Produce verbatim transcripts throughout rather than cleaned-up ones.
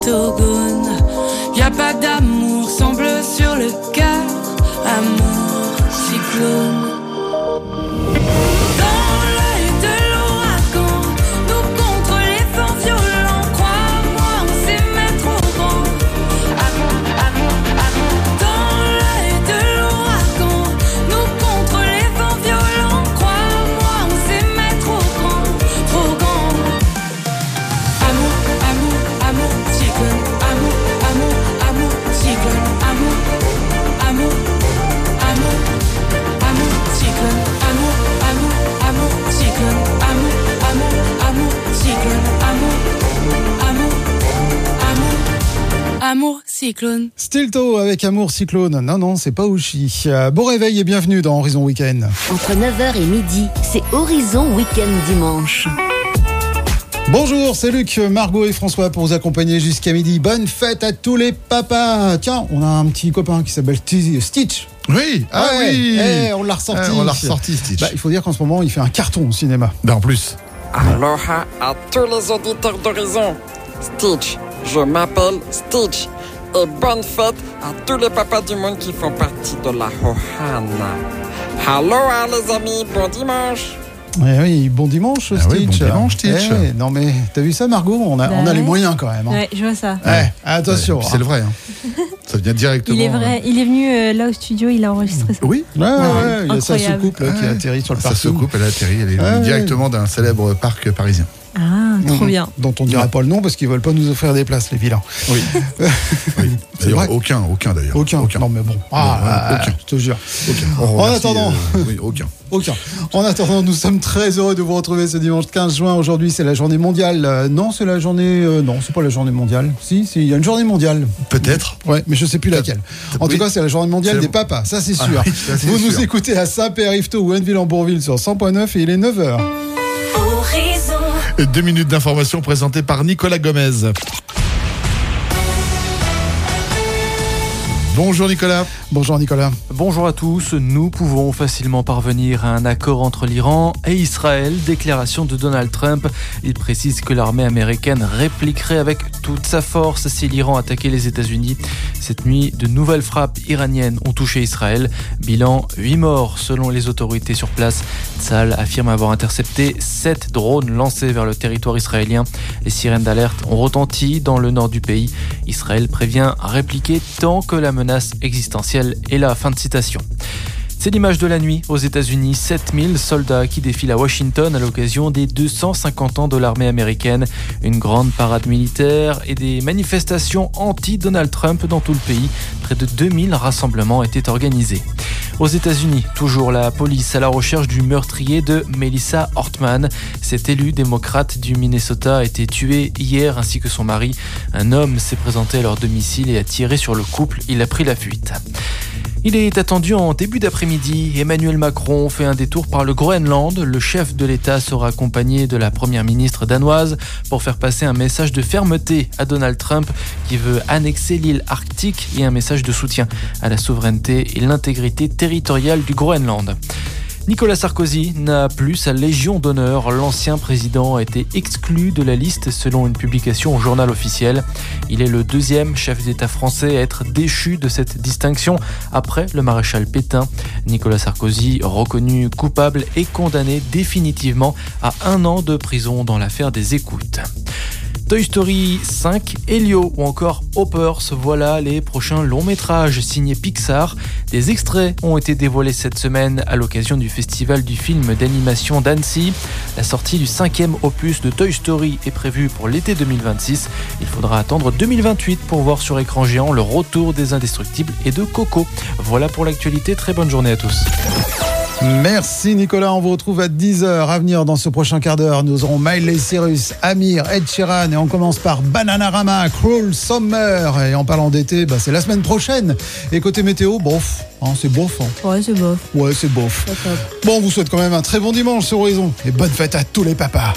Togoun, y a pas d'amour sans bleu sur le cœur. Amour, cyclone. Amour Cyclone. Stilto avec Amour Cyclone. Non, non, c'est pas Ouchi. Euh, bon réveil et bienvenue dans Horizon Week-end. Entre neuf heures et midi, c'est Horizon Week-end dimanche. Bonjour, c'est Luc, Margot et François pour vous accompagner jusqu'à midi. Bonne fête à tous les papas. Tiens, on a un petit copain qui s'appelle Stitch. Oui, ah ouais, oui hey, on l'a ressorti. Ah, on l'a ressorti, Stitch. Bah, il faut dire qu'en ce moment, il fait un carton au cinéma. Ben, en plus. Aloha à tous les auditeurs d'Horizon. Stitch, je m'appelle Stitch. Et bonne fête à tous les papas du monde qui font partie de la Ohana. Aloha les amis, bon dimanche. Eh oui, bon dimanche, ah Stitch. Oui, bon dimanche, Stitch. Eh, non mais, t'as vu ça, Margot? On a, bah on a ouais. les moyens quand même. Hein. Ouais, je vois ça. Ouais, attention. Ouais, c'est le vrai. Hein. Ça vient directement. Il est vrai. Il est venu euh, là au studio, il a enregistré ça. Oui. Ouais, ouais, ouais. Il y a sa Incroyable. soucoupe là, qui Ouais. atterrit sur le Sa parking. soucoupe, elle a atterri. Elle est venue Ouais. directement d'un célèbre parc parisien. Ah, trop Mmh. bien. Dont on dira pas le nom parce qu'ils veulent pas nous offrir des places, les vilains. Oui. oui. C'est D'ailleurs, vrai. aucun, aucun d'ailleurs. Aucun. Non mais bon. Ah, Non, ah, aucun. je te jure. Aucun. On En remercie, attendant. euh, oui, aucun. Aucun. En attendant, nous sommes très heureux de vous retrouver ce dimanche quinze juin. Aujourd'hui, c'est la journée mondiale. Euh, non, c'est la journée. Euh, non, c'est pas la journée mondiale. Si, si, il y a une journée mondiale. Peut-être. Ouais, mais je sais plus laquelle. En Oui. tout cas, c'est la journée mondiale C'est des le- papas. Ça, c'est Ah sûr. oui, ça, c'est vous nous sûr. écoutez à Saint-Père, Yvetot ou Henneville-en-Bourville sur cent point neuf et il est neuf heures. Deux minutes d'information présentées par Nicolas Gomez. Bonjour Nicolas. Bonjour Nicolas. Bonjour à tous, nous pouvons facilement parvenir à un accord entre l'Iran et Israël. Déclaration de Donald Trump. Il précise que l'armée américaine répliquerait avec toute sa force si l'Iran attaquait les États-Unis. Cette nuit, de nouvelles frappes iraniennes ont touché Israël. Bilan, huit morts selon les autorités sur place. Tsahal affirme avoir intercepté sept drones lancés vers le territoire israélien. Les sirènes d'alerte ont retenti dans le nord du pays. Israël prévient répliquer tant que la menace existentielle est là. Fin de citation. C'est l'image de la nuit aux États-Unis. sept mille soldats qui défilent à Washington à l'occasion des deux cent cinquante ans de l'armée américaine. Une grande parade militaire et des manifestations anti-Donald Trump dans tout le pays. Près de deux mille rassemblements étaient organisés. Aux États-Unis, toujours la police à la recherche du meurtrier de Melissa Hortman. Cet élu démocrate du Minnesota a été tué hier ainsi que son mari. Un homme s'est présenté à leur domicile et a tiré sur le couple. Il a pris la fuite. Il est attendu en début d'après-midi. Emmanuel Macron fait un détour par le Groenland. Le chef de l'État sera accompagné de la première ministre danoise pour faire passer un message de fermeté à Donald Trump qui veut annexer l'île arctique et un message de soutien à la souveraineté et l'intégrité territoriale du Groenland. Nicolas Sarkozy n'a plus sa Légion d'honneur. L'ancien président a été exclu de la liste selon une publication au journal officiel. Il est le deuxième chef d'État français à être déchu de cette distinction après le maréchal Pétain. Nicolas Sarkozy, reconnu coupable et condamné définitivement à un an de prison dans l'affaire des écoutes. Toy Story cinq, Elio ou encore Hoppers, voilà les prochains longs métrages signés Pixar. Des extraits ont été dévoilés cette semaine à l'occasion du festival du film d'animation d'Annecy. La sortie du cinquième opus de Toy Story est prévue pour l'été deux mille vingt-six. Il faudra attendre deux mille vingt-huit pour voir sur écran géant le retour des Indestructibles et de Coco. Voilà pour l'actualité, très bonne journée à tous. Merci Nicolas, on vous retrouve à dix heures. À venir dans ce prochain quart d'heure, nous aurons Miley Cyrus, Amir, Ed Sheeran et on commence par Bananarama, Cruel Summer. Et en parlant d'été, bah, c'est la semaine prochaine. Et côté météo, bof, hein, c'est bof. Hein. Ouais, c'est bof. Ouais, c'est bof. Pas top. Bon, on vous souhaite quand même un très bon dimanche sur Horizon et bonne fête à tous les papas.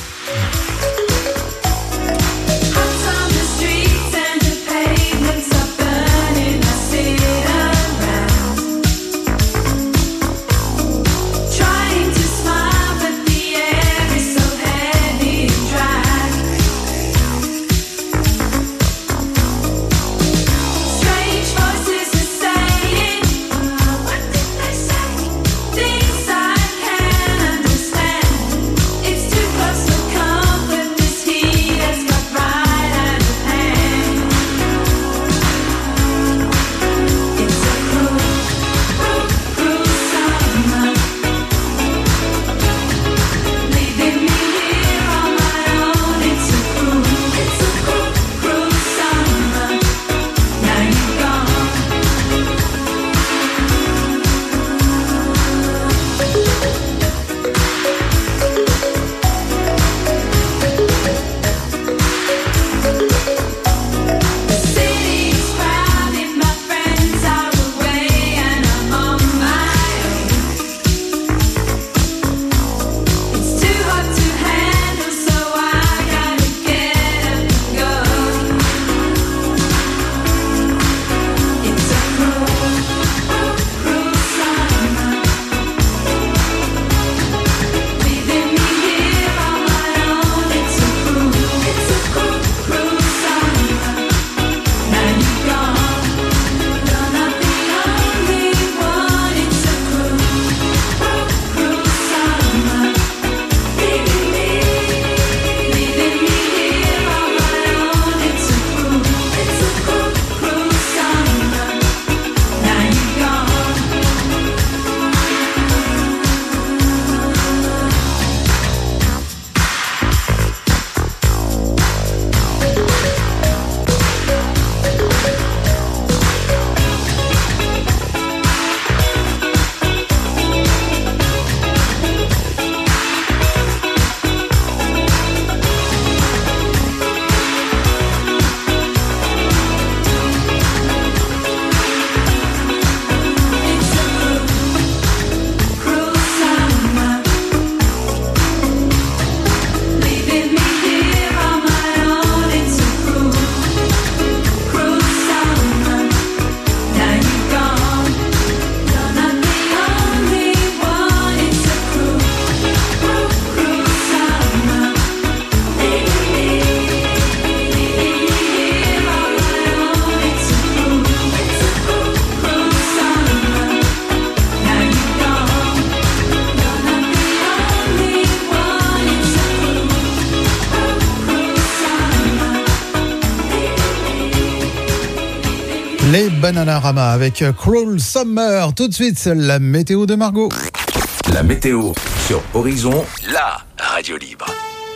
Les Bananarama avec Cruel Summer. Tout de suite, la météo de Margot. La météo sur Horizon, la radio libre.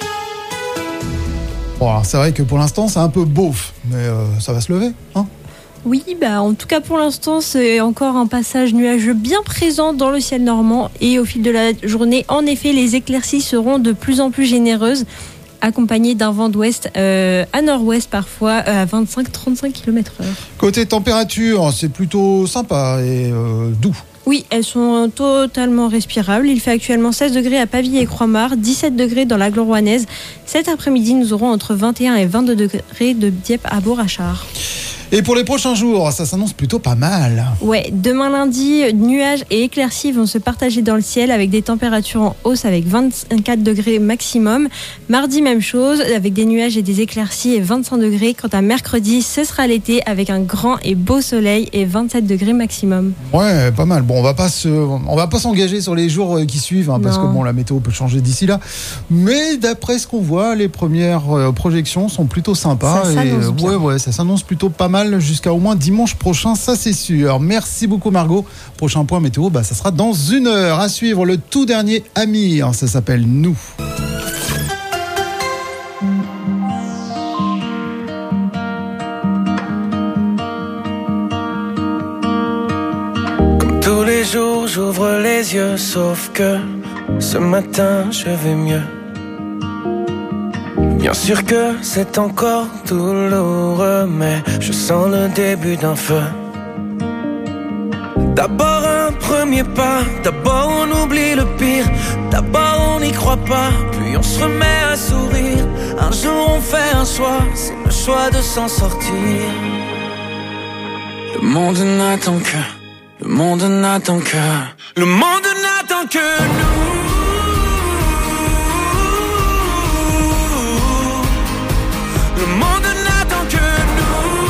Bon, alors c'est vrai que pour l'instant, c'est un peu beauf, mais euh, ça va se lever, hein? Oui, bah, en tout cas pour l'instant, c'est encore un passage nuageux bien présent dans le ciel normand. Et au fil de la journée, en effet, les éclaircies seront de plus en plus généreuses, accompagnées d'un vent d'ouest euh, à nord-ouest parfois euh, à vingt-cinq à trente-cinq kilomètres heure. Côté température, c'est plutôt sympa et euh, doux. Oui, elles sont totalement respirables. Il fait actuellement seize degrés à Pavilly et Croix-Mare, dix-sept degrés dans la Rouennaise. Cet après-midi, nous aurons entre vingt et un et vingt-deux degrés de Dieppe à Beaurachard. Et pour les prochains jours, ça s'annonce plutôt pas mal. Ouais, demain lundi, nuages et éclaircies vont se partager dans le ciel avec des températures en hausse avec vingt-quatre degrés maximum. Mardi, même chose, avec des nuages et des éclaircies et vingt-cinq degrés. Quant à mercredi, ce sera l'été avec un grand et beau soleil et vingt-sept degrés maximum. Ouais, pas mal. Bon, on va pas se, on va pas s'engager sur les jours qui suivent, hein, parce que bon, la météo peut changer d'ici là. Mais d'après ce qu'on voit, les premières euh, projections sont plutôt sympas. Ça et s'annonce bien. ouais, ouais, ça s'annonce plutôt pas mal jusqu'à au moins dimanche prochain, ça c'est sûr. Merci beaucoup Margot. Prochain point météo, bah ça sera dans une heure. À suivre le tout dernier Amir, ça s'appelle Nous. Tous les jours j'ouvre les yeux, sauf que ce matin je vais mieux. Bien sûr que c'est encore douloureux, mais je sens le début d'un feu. D'abord un premier pas, d'abord on oublie le pire, d'abord on n'y croit pas, puis on se remet à sourire. Un jour on fait un choix, c'est le choix de s'en sortir. Le monde n'attend que, le monde n'attend que, le monde n'attend que nous. Le monde n'attend que nous.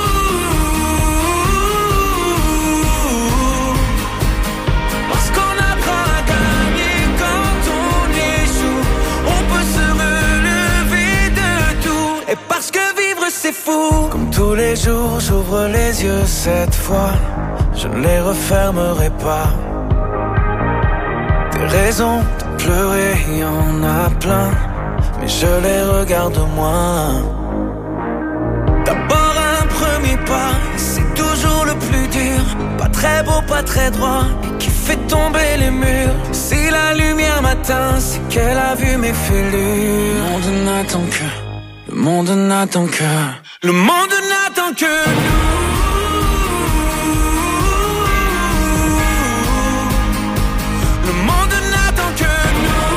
Parce qu'on apprend à gagner quand on échoue. On peut se relever de tout. Et parce que vivre c'est fou. Comme tous les jours j'ouvre les yeux cette fois, je ne les refermerai pas. Des raisons de pleurer, y en a plein, mais je les regarde moins. D'abord un premier pas, c'est toujours le plus dur. Pas très beau, pas très droit, et qui fait tomber les murs. Si la lumière m'atteint, c'est qu'elle a vu mes fêlures. Le monde n'attend que, le monde n'attend que, le monde n'attend que nous. Le monde n'attend que nous.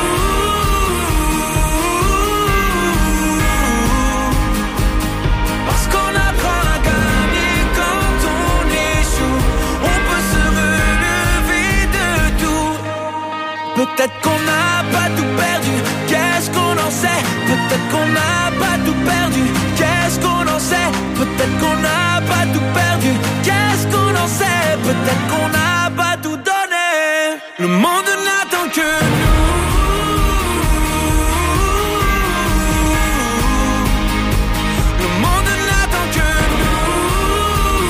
Parce qu'on apprend à gagner quand on échoue. On peut se relever de tout. Peut-être qu'on n'a pas tout perdu, qu'est-ce qu'on en sait? Peut-être qu'on n'a pas tout perdu, qu'est-ce qu'on en sait? Peut-être qu'on n'a pas tout perdu, qu'est-ce qu'on en sait? Peut-être qu'on n'a pas tout donné. Le monde n'attend que nous. Le monde n'attend que nous.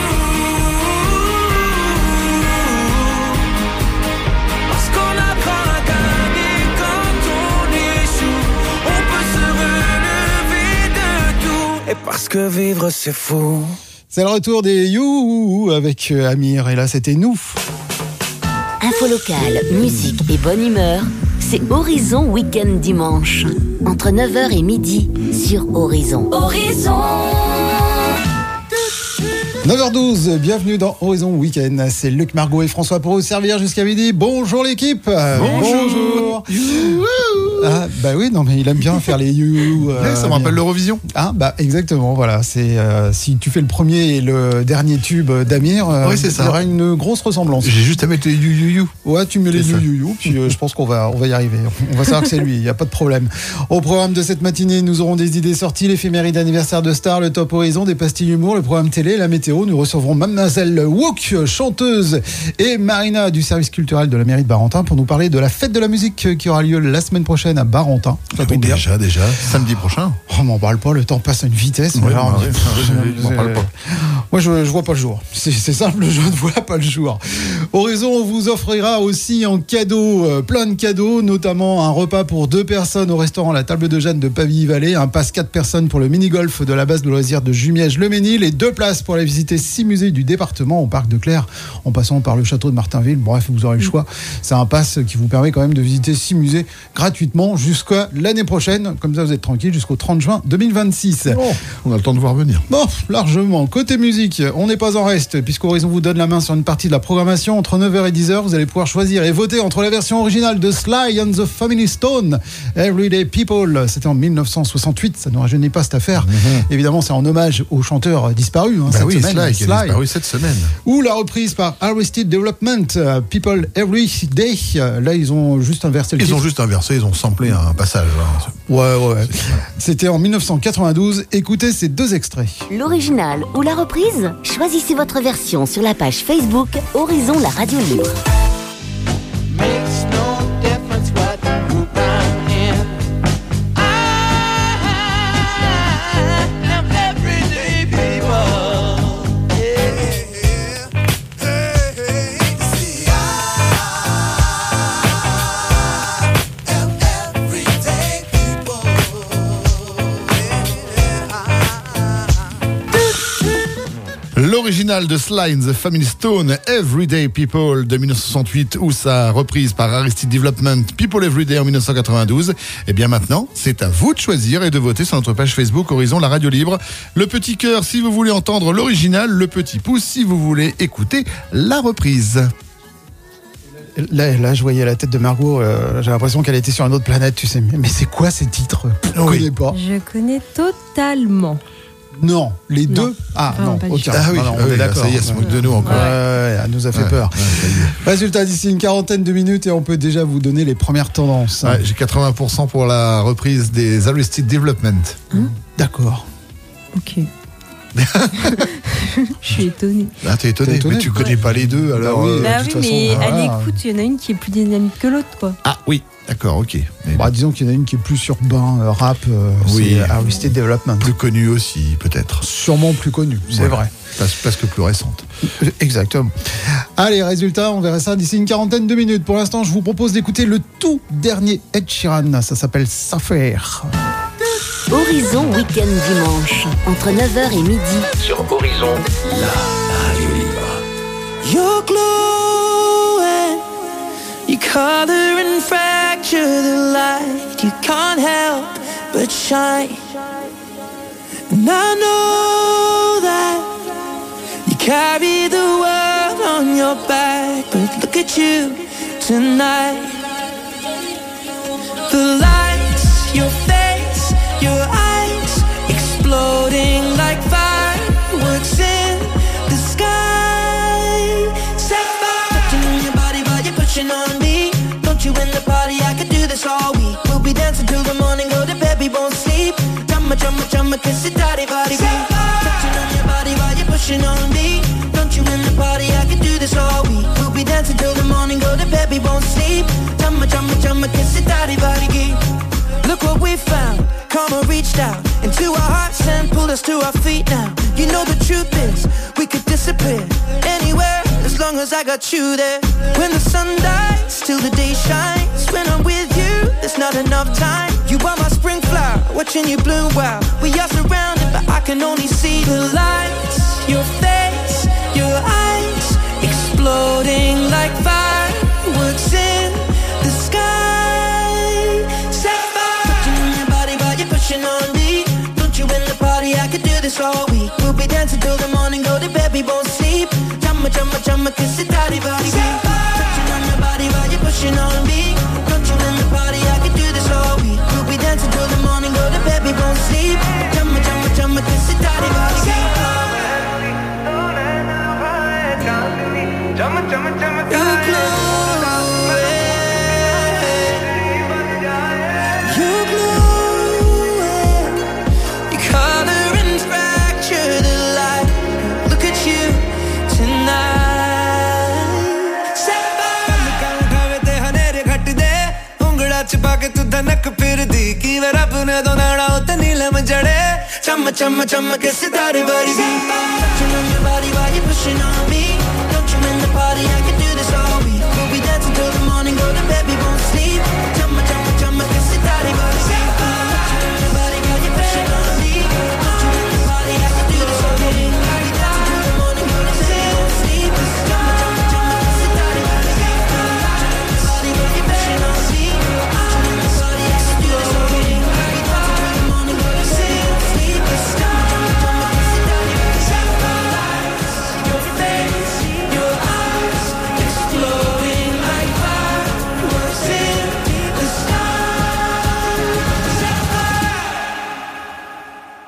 Parce qu'on apprend à gagner quand on échoue. On peut se relever de tout. Et parce que vivre c'est fou. C'est le retour des You avec Amir, et là c'était Nous. Info locale, musique et bonne humeur, c'est Horizon Week-end dimanche. Entre neuf heures et midi sur Horizon. Horizon neuf heures douze, bienvenue dans Horizon Week-end. C'est Luc, Margot et François pour vous servir jusqu'à midi. Bonjour l'équipe. Bonjour. Bonjour. Ah, bah oui, non mais il aime bien faire les you. Euh, Ouais, ça me rappelle l'Eurovision. Ah bah exactement, voilà. C'est euh, si tu fais le premier et le dernier tube d'Amir, euh, Oui, c'est ça. il y aura une grosse ressemblance. J'ai juste à mettre les you you you. Ouais, tu mets les C'est you ça. you you, puis euh, je pense qu'on va on va y arriver. On va savoir que c'est lui, il y a pas de problème. Au programme de cette matinée, nous aurons des idées sorties, l'éphéméride d'anniversaire de Star, le top Horizon, des pastilles humour, le programme télé, la météo. Nous recevrons Mademoiselle Wook, chanteuse, et Marina du service culturel de la mairie de Barentin pour nous parler de la fête de la musique qui aura lieu la semaine prochaine à Barentin. Ça Ah oui, tombe bien. déjà, déjà, samedi prochain. Oh, m'en parle pas, le temps passe à une vitesse. Ouais, mais là, on bah dit- ouais, enfin, je- je- je- m'en parle pas. Moi, je, je vois pas le jour. C'est, c'est simple, je ne vois pas le jour. Horizon vous offrira aussi en cadeau, euh, plein de cadeaux, notamment un repas pour deux personnes au restaurant La Table de Jeanne de Pavilly-Vallée, un passe quatre personnes pour le mini-golf de la base de loisirs de Jumièges-le-Mesnil et deux places pour aller visiter six musées du département au parc de Clères, en passant par le château de Martinville. Bref, vous aurez le choix. C'est un pass qui vous permet quand même de visiter six musées gratuitement jusqu'à l'année prochaine. Comme ça, vous êtes tranquille jusqu'au trente juin deux mille vingt-six. Oh, on a le temps de voir venir. Bon, largement. Côté musique, on n'est pas en reste, puisqu'Horizon vous donne la main sur une partie de la programmation. Entre neuf heures et dix heures, vous allez pouvoir choisir et voter entre la version originale de Sly and the Family Stone, Everyday People. C'était en dix-neuf cent soixante-huit, ça ne rajeunit pas cette affaire. Mm-hmm. Évidemment, c'est en hommage au chanteur disparu hein, bah cette oui, semaine. Sly, qui a disparu cette semaine. Ou la reprise par Arrested Development, uh, People Every Day. Là, ils ont juste inversé le Ils titre. ont juste inversé, ils ont samplé un passage. Hein. Ouais, ouais. C'était en dix-neuf cent quatre-vingt-douze. Écoutez ces deux extraits. L'original ou la reprise ? Choisissez votre version sur la page Facebook Horizon la radio libre. Makes no difference what group I'm in. I am everyday people. Yeah. Hey, hey, see, I am everyday people. Yeah. L'original de Sly and the Family Stone, Everyday People de dix-neuf cent soixante-huit, ou sa reprise par Arrested Development, People Everyday en dix-neuf cent quatre-vingt-douze. Et bien maintenant, c'est à vous de choisir et de voter sur notre page Facebook Horizon la radio libre. Le petit cœur si vous voulez entendre l'original, le petit pouce si vous voulez écouter la reprise. Là, là, je voyais la tête de Margot, euh, j'ai l'impression qu'elle était sur une autre planète, tu sais. Mais, mais c'est quoi ces titres ? Je ne Oui. connais pas. Je connais totalement. Non, les Non. deux. Ah Vraiment non, pas du aucun. tout. Ah oui, non, non, ah on oui, est là, d'accord. ça y est, elle se moque de nous encore. Ouais, ouais, elle nous a fait Ouais, peur. ouais, ça y est. Résultat, d'ici une quarantaine de minutes et on peut déjà vous donner les premières tendances. Ouais, j'ai quatre-vingts pour cent pour la reprise des Arrested Development. D'accord. Ok. Je suis étonnée. Ah, t'es étonné, T'es étonné mais tu connais Ouais. pas les deux, alors. oui. euh, Bah de oui, toute mais façon, à voilà. l'écoute, il y en a une qui est plus dynamique que l'autre, quoi. Ah oui, d'accord, ok. Mais Bah, disons qu'il y en a une qui est plus urbain, euh, rap, euh, Oui. c'est Arrested Development. plus connu aussi, peut-être. Sûrement plus connu, c'est Ouais. vrai. Parce, parce que plus récente. Exactement. Allez, résultat, on verra ça d'ici une quarantaine de minutes. Pour l'instant, je vous propose d'écouter le tout dernier Ed Sheeran. Ça s'appelle Suffer. Horizon Week-end Dimanche, entre neuf heures et midi. Sur Horizon, la radio libre. You're glowing, you color and fracture the light. You can't help but shine. And I know that you carry the world on your back, but look at you tonight. The lights, your face, your eyes, exploding like fireworks in the sky. Set fire, touching on your body while you're pushing on me. Don't you in the party? I could do this all week. We'll be dancing till the morning, go to bed, we won't sleep. Chumma, chumma, chumma, kiss it, daddy, body, beat. Touching on your body while you're pushing on me. Don't you in the party? I could do this all week. We'll be dancing till the morning, go to bed, we won't sleep. Chumma, chumma, chumma, kiss it, daddy, body, beat. Look what we found. Karma reached out into our hearts and pulled us to our feet now. You know the truth is, we could disappear anywhere as long as I got you there. When the sun dies, till the day shines. When I'm with you, there's not enough time. You are my spring flower, watching you bloom wild. We are surrounded, but I can only see the lights. Your face, your eyes, exploding like fireworks in the sky. Set fire, touching on your body while you're pushing on me. Don't you in the party? I could do this all week. We'll be dancing till the morning, go to bed, we won't sleep. Chumma, chumma, chumma, kiss it, daddy, body, beat. Touching on your body while you're pushing on me. Don't you in the party? I could do this all week. We'll be dancing till the morning, go to bed, we won't sleep. Chumma, chumma, chumma, kiss it, daddy, body, beat. You're glowing, you're glowing. You color and fracture the light. Look at you tonight. Set fire. छुपा के तू धनक फिर दी की वर अपने दोनाड़ा उते नीलम जड़े चम चम चम के सितारे बरसी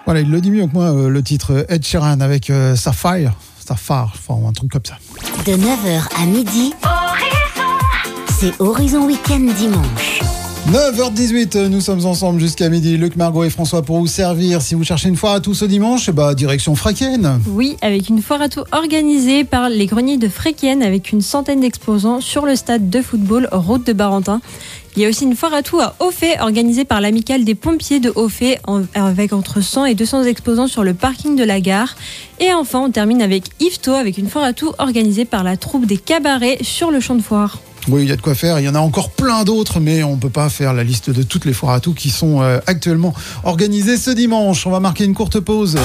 Voilà, il le dit mieux que moi, euh, le titre Ed Sheeran avec euh, Sapphire, Sapphire, enfin un truc comme ça. De neuf heures à midi, c'est Horizon Week-end dimanche. neuf heures dix-huit, nous sommes ensemble jusqu'à midi. Luc, Margot et François pour vous servir. Si vous cherchez une foire à tout ce dimanche, bah, direction Fréquienne. Oui, avec une foire à tout organisée par les greniers de Fréquienne avec une centaine d'exposants sur le stade de football route de Barentin. Il y a aussi une foire à tout à Auffay organisée par l'amicale des pompiers de Auffay avec entre cent et deux cents exposants sur le parking de la gare. Et enfin, on termine avec Yvetot avec une foire à tout organisée par la troupe des cabarets sur le champ de foire. Oui, il y a de quoi faire. Il y en a encore plein d'autres, mais on ne peut pas faire la liste de toutes les foires à tout qui sont euh, actuellement organisées ce dimanche. On va marquer une courte pause.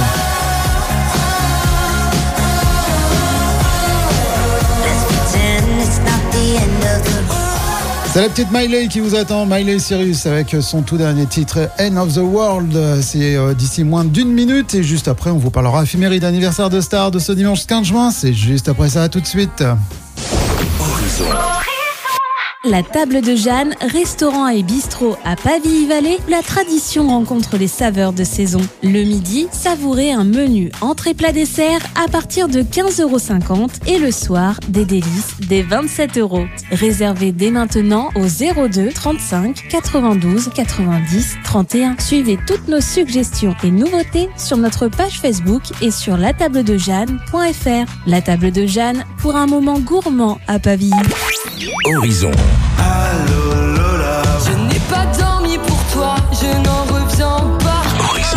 C'est la petite Miley qui vous attend, Miley Cyrus avec son tout dernier titre End of the World. C'est euh, d'ici moins d'une minute et juste après on vous parlera éphéméride d'anniversaire de Star de ce dimanche quinze juin. C'est juste après ça, à tout de suite. Horizon. La table de Jeanne, restaurant et bistrot à Pavilly-Vallée, où la tradition rencontre les saveurs de saison. Le midi, savourez un menu entrée plat dessert à partir de quinze euros cinquante et le soir, des délices dès vingt-sept euros. Réservez dès maintenant au zéro deux trente-cinq quatre-vingt-douze quatre-vingt-dix trente et un. Suivez toutes nos suggestions et nouveautés sur notre page Facebook et sur la table de jeanne point f r. La table de Jeanne pour un moment gourmand à Pavilly. Horizon. Allô Lola, je n'ai pas dormi pour toi, je n'en reviens pas. Horizon.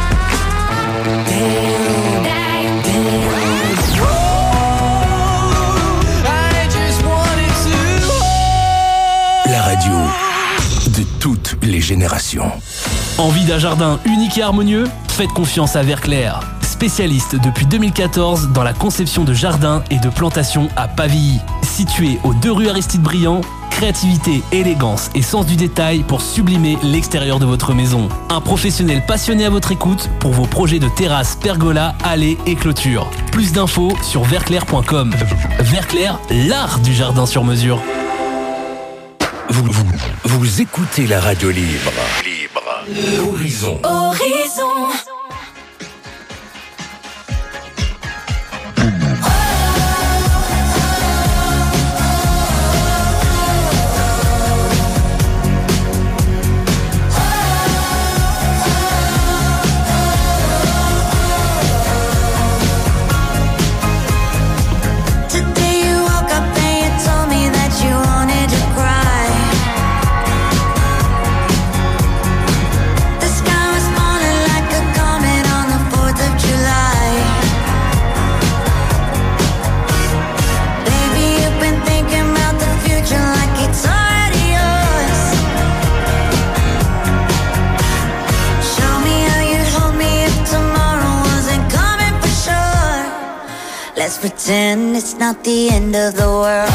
La radio de toutes les générations. Envie d'un jardin unique et harmonieux ? Faites confiance à Verclair. Spécialiste depuis deux mille quatorze dans la conception de jardins et de plantations à Pavilly. Situé aux deux rues Aristide Briand, créativité, élégance et sens du détail pour sublimer l'extérieur de votre maison. Un professionnel passionné à votre écoute pour vos projets de terrasse, pergola, allées et clôtures. Plus d'infos sur verclair point com. Verclair, l'art du jardin sur mesure. Vous, vous, vous écoutez la radio libre. Libre. Horizon. Horizon. Let's pretend it's not the end of the world.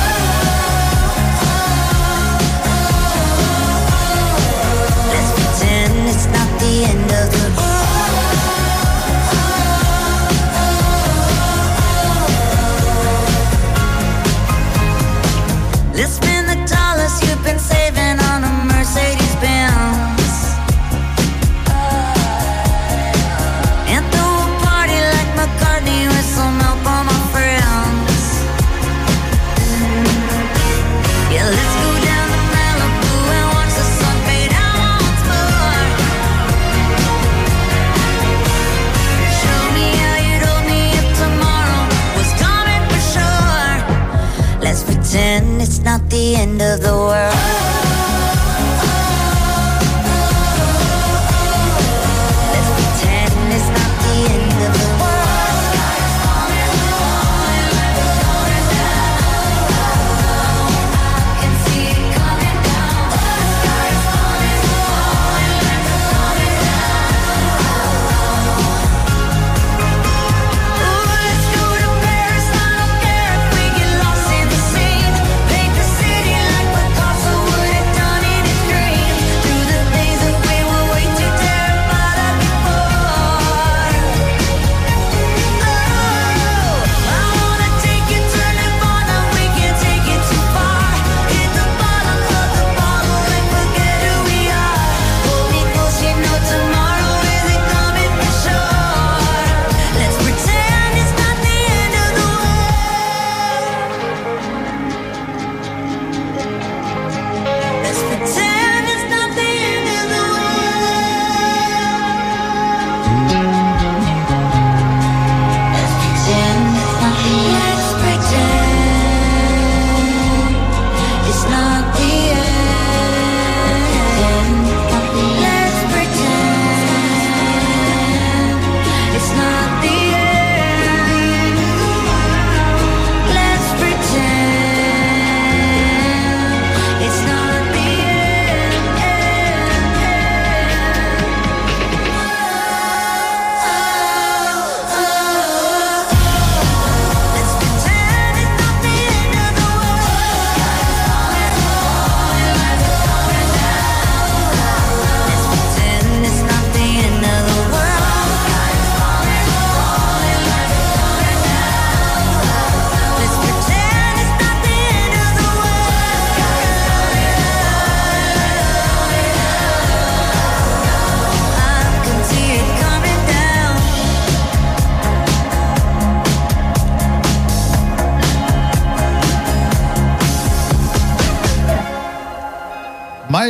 Let's pretend it's not the end of the world. Let's spend the dollars you've been saving on a Mercedes Benz. And throw a party like McCartney with some help on my friends. Yeah, let's go down to Malibu and watch the sun fade out once more. Show me how you'd hold me if tomorrow was coming for sure. Let's pretend it's not the end of the world. Let's pretend it's not the end of the world. Picasso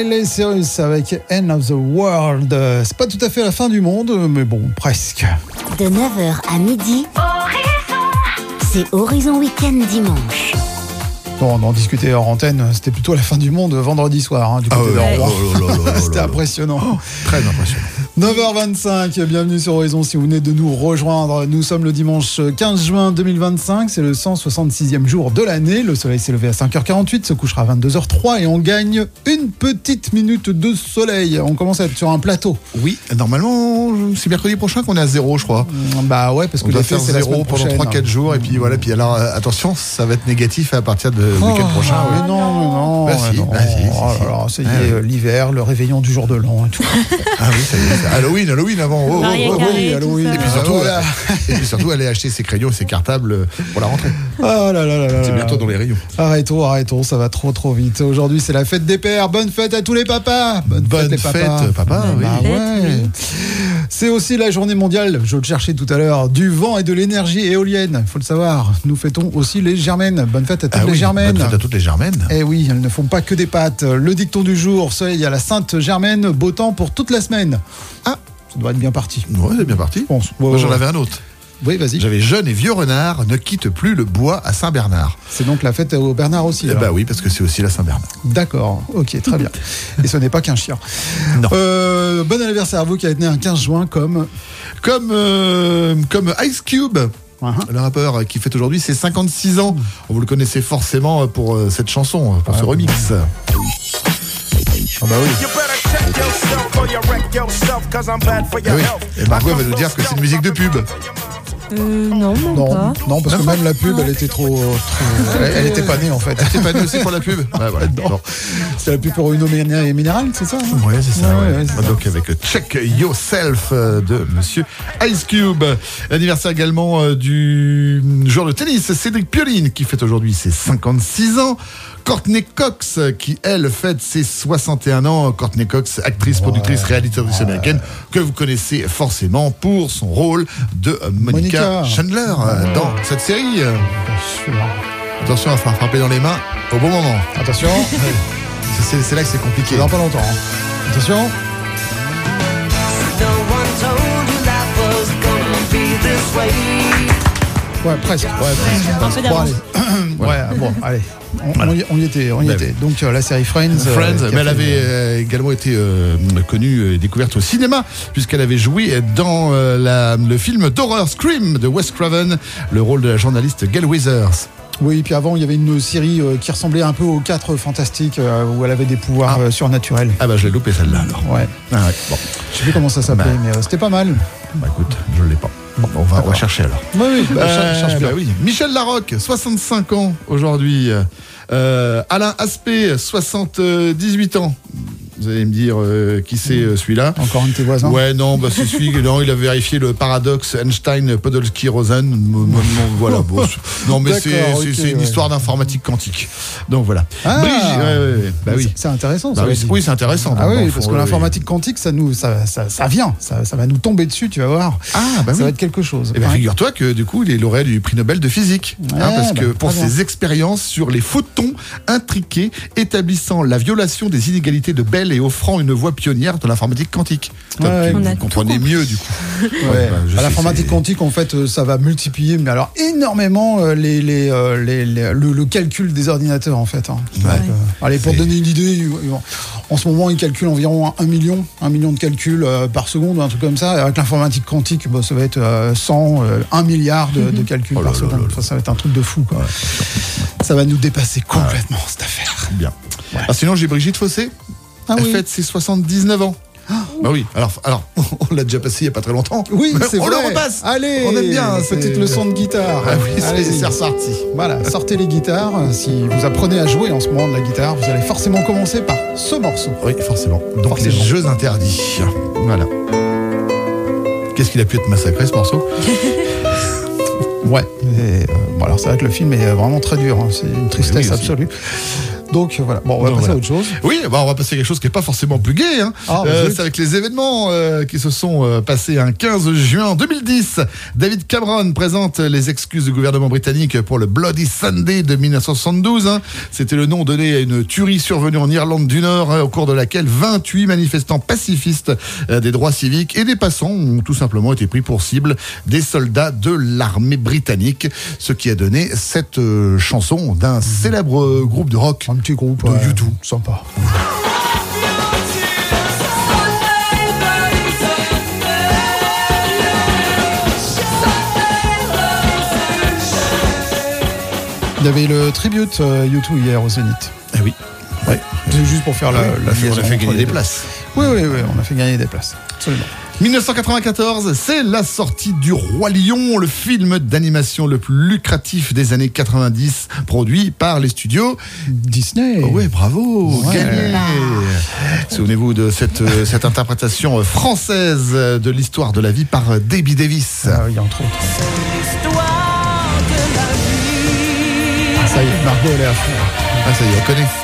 Miley Cyrus avec End of the World. C'est pas tout à fait la fin du monde, mais bon, presque. De neuf heures à midi, c'est Horizon Week-end dimanche. Bon, on en discutait hors antenne, c'était plutôt la fin du monde vendredi soir, hein, du côté Ah ouais, de Rouen. oh là là là là C'était là. impressionnant. Oh, très impressionnant. neuf heures vingt-cinq, bienvenue sur Horizon si vous venez de nous rejoindre. Nous sommes le dimanche quinze juin deux mille vingt-cinq, c'est le cent soixante-sixième jour de l'année. Le soleil s'est levé à cinq heures quarante-huit, se couchera à vingt-deux heures trois et on gagne une petite minute de soleil. On commence à être sur un plateau. Oui, normalement, c'est mercredi prochain qu'on est à zéro, je crois. Bah ouais, parce que on doit l'été, faire c'est la zéro semaine pendant prochaine. trois quatre jours et puis voilà. Puis alors, euh, attention, ça va être négatif à partir de Oh, week-end prochain. ah, oui. mais non, mais non, Bah mais si, non. bah si, si, Oh là si. là, ça y Ah est, oui. l'hiver, le réveillon du jour de l'an et tout. Ah oui, ça y est. ça- Halloween, Halloween avant. Oh, oh, Maria oh, oh. Carré, oui, tout Halloween. ça. Et puis surtout, Voilà. euh, et puis surtout, aller acheter ses crayons et ses cartables pour la rentrée. Oh là là là là C'est là. bientôt dans les rayons. Arrêtons, arrêtons, ça va trop trop vite. Aujourd'hui, c'est la fête des pères. Bonne fête à tous les papas. Bonne, Bonne fête, les fête, papas. papa, oui. Bah ouais. C'est aussi la journée mondiale, je le cherchais tout à l'heure, du vent et de l'énergie éolienne. Faut le savoir. Nous fêtons aussi les germaines. Bonne fête à toutes Ah les oui, germaines. bonne fête à toutes les germaines. Eh oui, elles ne font pas que des pâtes. Le dicton du jour, soleil à la Sainte Germaine, beau temps pour toute la semaine. Ah, ça doit être bien parti. Ouais, c'est bien parti. Je pense. Ouais, Moi, j'en ouais. avais un autre. Oui, vas-y. J'avais jeune et vieux renard ne quitte plus le bois à Saint-Bernard. C'est donc la fête au Bernard aussi. Eh alors. bah oui, parce que c'est aussi la Saint-Bernard. D'accord, ok, très bien. Et ce n'est pas qu'un chien. Non. Euh, bon anniversaire à vous qui êtes né un quinze juin comme... Comme, euh, comme Ice Cube. Le rappeur qui fête aujourd'hui ses cinquante-six ans. Vous le connaissez forcément pour euh, cette chanson, pour ce remix. Ah bah oui. Ah oui. Et Margot va nous dire que c'est une musique de pub. Euh, non, même Non, pas. non, parce que même la pub, elle était trop... trop- Elle, elle était pas née en fait. T'es pas né aussi pour la pub? Bah voilà. Non. C'est la pub pour une eau miné- minérale, c'est ça hein Ouais, c'est ça. Ouais, ouais. ouais, c'est Bah, donc avec Check Yourself euh, de Monsieur Ice Cube. L'anniversaire également euh, du joueur de tennis Cédric Pioline qui fête aujourd'hui ses cinquante-six ans. Courtney Cox qui elle fête ses soixante et un ans. Courtney Cox, actrice, productrice, réalisatrice américaine que vous connaissez forcément pour son rôle de Monica, Monica. Chandler euh, dans cette série. Bien sûr. Attention à faire frapper dans les mains au bon moment. Attention, C'est, c'est là que c'est compliqué. c'est dans pas longtemps. hein. Attention. Ouais, presque. Ouais, presque. Un peu Bon, d'avance. allez. Ouais, bon, allez. On, on y, on y était, on y Bah était. oui. Donc euh, la série Friends. euh, Friends, qui a mais elle fait- avait euh, également été euh, connue et découverte au cinéma, puisqu'elle avait joué dans euh, la, le film d'horreur Scream de Wes Craven, le rôle de la journaliste Gail Weathers. Oui, puis avant, il y avait une série euh, qui ressemblait un peu aux quatre Fantastiques, euh, où elle avait des pouvoirs euh, surnaturels. Ah bah je l'ai loupé celle-là alors. Ouais. Ah ouais, bon, Je sais plus comment ça s'appelait, Bah. mais euh, c'était pas mal. bah écoute, je l'ai pas. Bon, on va, on va chercher alors. Oui, oui, bah, cher- cherche bien. bah oui. Michel Larocque, soixante-cinq ans aujourd'hui. Euh, Alain Aspect, soixante-dix-huit ans. Vous allez me dire euh, qui c'est euh, celui-là. Encore un de tes voisins. Ouais, non, bah c'est celui. Non, il a vérifié le paradoxe Einstein-Podolsky-Rosen. M- m- m- Voilà. Bon, c'est- non, mais c'est, D'accord, c'est, ok, c'est une ouais. histoire d'informatique quantique. Donc voilà. Ah. Brigitte, ouais, ouais, ouais. Bah oui. C'est- C'est intéressant. Bah ça oui, dit. c'est, oui, c'est intéressant. Ah Dans- dans oui, le parce fond, que oui. l'informatique quantique, ça nous, ça, ça, ça vient, ça, ça va nous tomber dessus, tu vas voir. Ah, bah ça oui. va être quelque chose. Eh ben, Ouais. figure-toi que du coup, il est lauréat du prix Nobel de physique. Hein, Ouais, parce que bah, pour très bien. ses expériences sur les photons intriqués établissant la violation des inégalités de Bell et offrant une voie pionnière de l'informatique quantique. Ouais, Donc, ouais. tu- On a vous tout comprenez compris. mieux du coup. Ouais. Ouais, bah, je À sais, l'informatique c'est- quantique, en fait, euh, ça va multiplier, mais alors énormément euh, les, les, euh, les- les- le, le calcul des ordinateurs, en fait. hein. Donc, euh, allez, pour C'est- donner une idée, ils- ils vont- en ce moment, ils calculent environ un, un million, un million de calculs euh, par seconde, un truc comme ça. Et avec l'informatique quantique, bah, ça va être euh, cent, euh, un milliard de, de calculs Oh là par là seconde. là là. Enfin, ça va être un truc de fou, quoi. Ça va nous dépasser complètement, cette affaire. Bien. Alors, sinon, j'ai Brigitte Fossé. Ah Elle oui. fête ses soixante-dix-neuf ans. Bah oui, alors, alors on l'a déjà passé il n'y a pas très longtemps. Oui, Mais c'est on vrai. le repasse. Allez, On aime bien, une c'est- petite leçon de guitare. Ah oui, c'est, Allez-y. c'est reparti. Voilà, sortez les guitares. Si vous apprenez à jouer en ce moment de la guitare, vous allez forcément commencer par ce morceau. Oui, forcément. Donc Forcément. les jeux interdits. Voilà. Qu'est-ce qu'il a pu être massacré ce morceau? Ouais. Et, euh, bon, alors c'est vrai que le film est vraiment très dur. hein. C'est une tristesse Oui, aussi. absolue. Donc voilà, bon, on va Donc, passer voilà. à autre chose. Oui, bah, on va passer à quelque chose qui n'est pas forcément plus gai. Hein. Ah, euh, zut. c'est avec les événements euh, qui se sont euh, passés un quinze juin deux mille dix. David Cameron présente les excuses du gouvernement britannique pour le Bloody Sunday de dix-neuf cent soixante-douze. Hein. C'était le nom donné à une tuerie survenue en Irlande du Nord, hein, au cours de laquelle vingt-huit manifestants pacifistes euh, des droits civiques et des passants ont tout simplement été pris pour cible des soldats de l'armée britannique. Ce qui a donné cette euh, chanson d'un célèbre euh, groupe de rock. Un petit groupe de ouais, U deux. Sympa. Il y avait le tribute euh, U deux hier au Zénith. Ah oui. Ouais. C'est juste pour faire la, Ouais, la on a fait- on a liaison fait entre gagner les des deux. places. Oui, oui, oui, on a fait gagner des places. Absolument. dix-neuf cent quatre-vingt-quatorze, c'est la sortie du Roi Lion, le film d'animation le plus lucratif des années quatre-vingt-dix, produit par les studios Disney. Oh ouais, bravo, Ouais. gagné. Souvenez-vous de cette, euh, cette interprétation française de l'histoire de la vie par Debbie Davis. Ah oui, entre autres. Ah, ça y est, Margot, elle est à fond. Ah, ça y est, on connaît.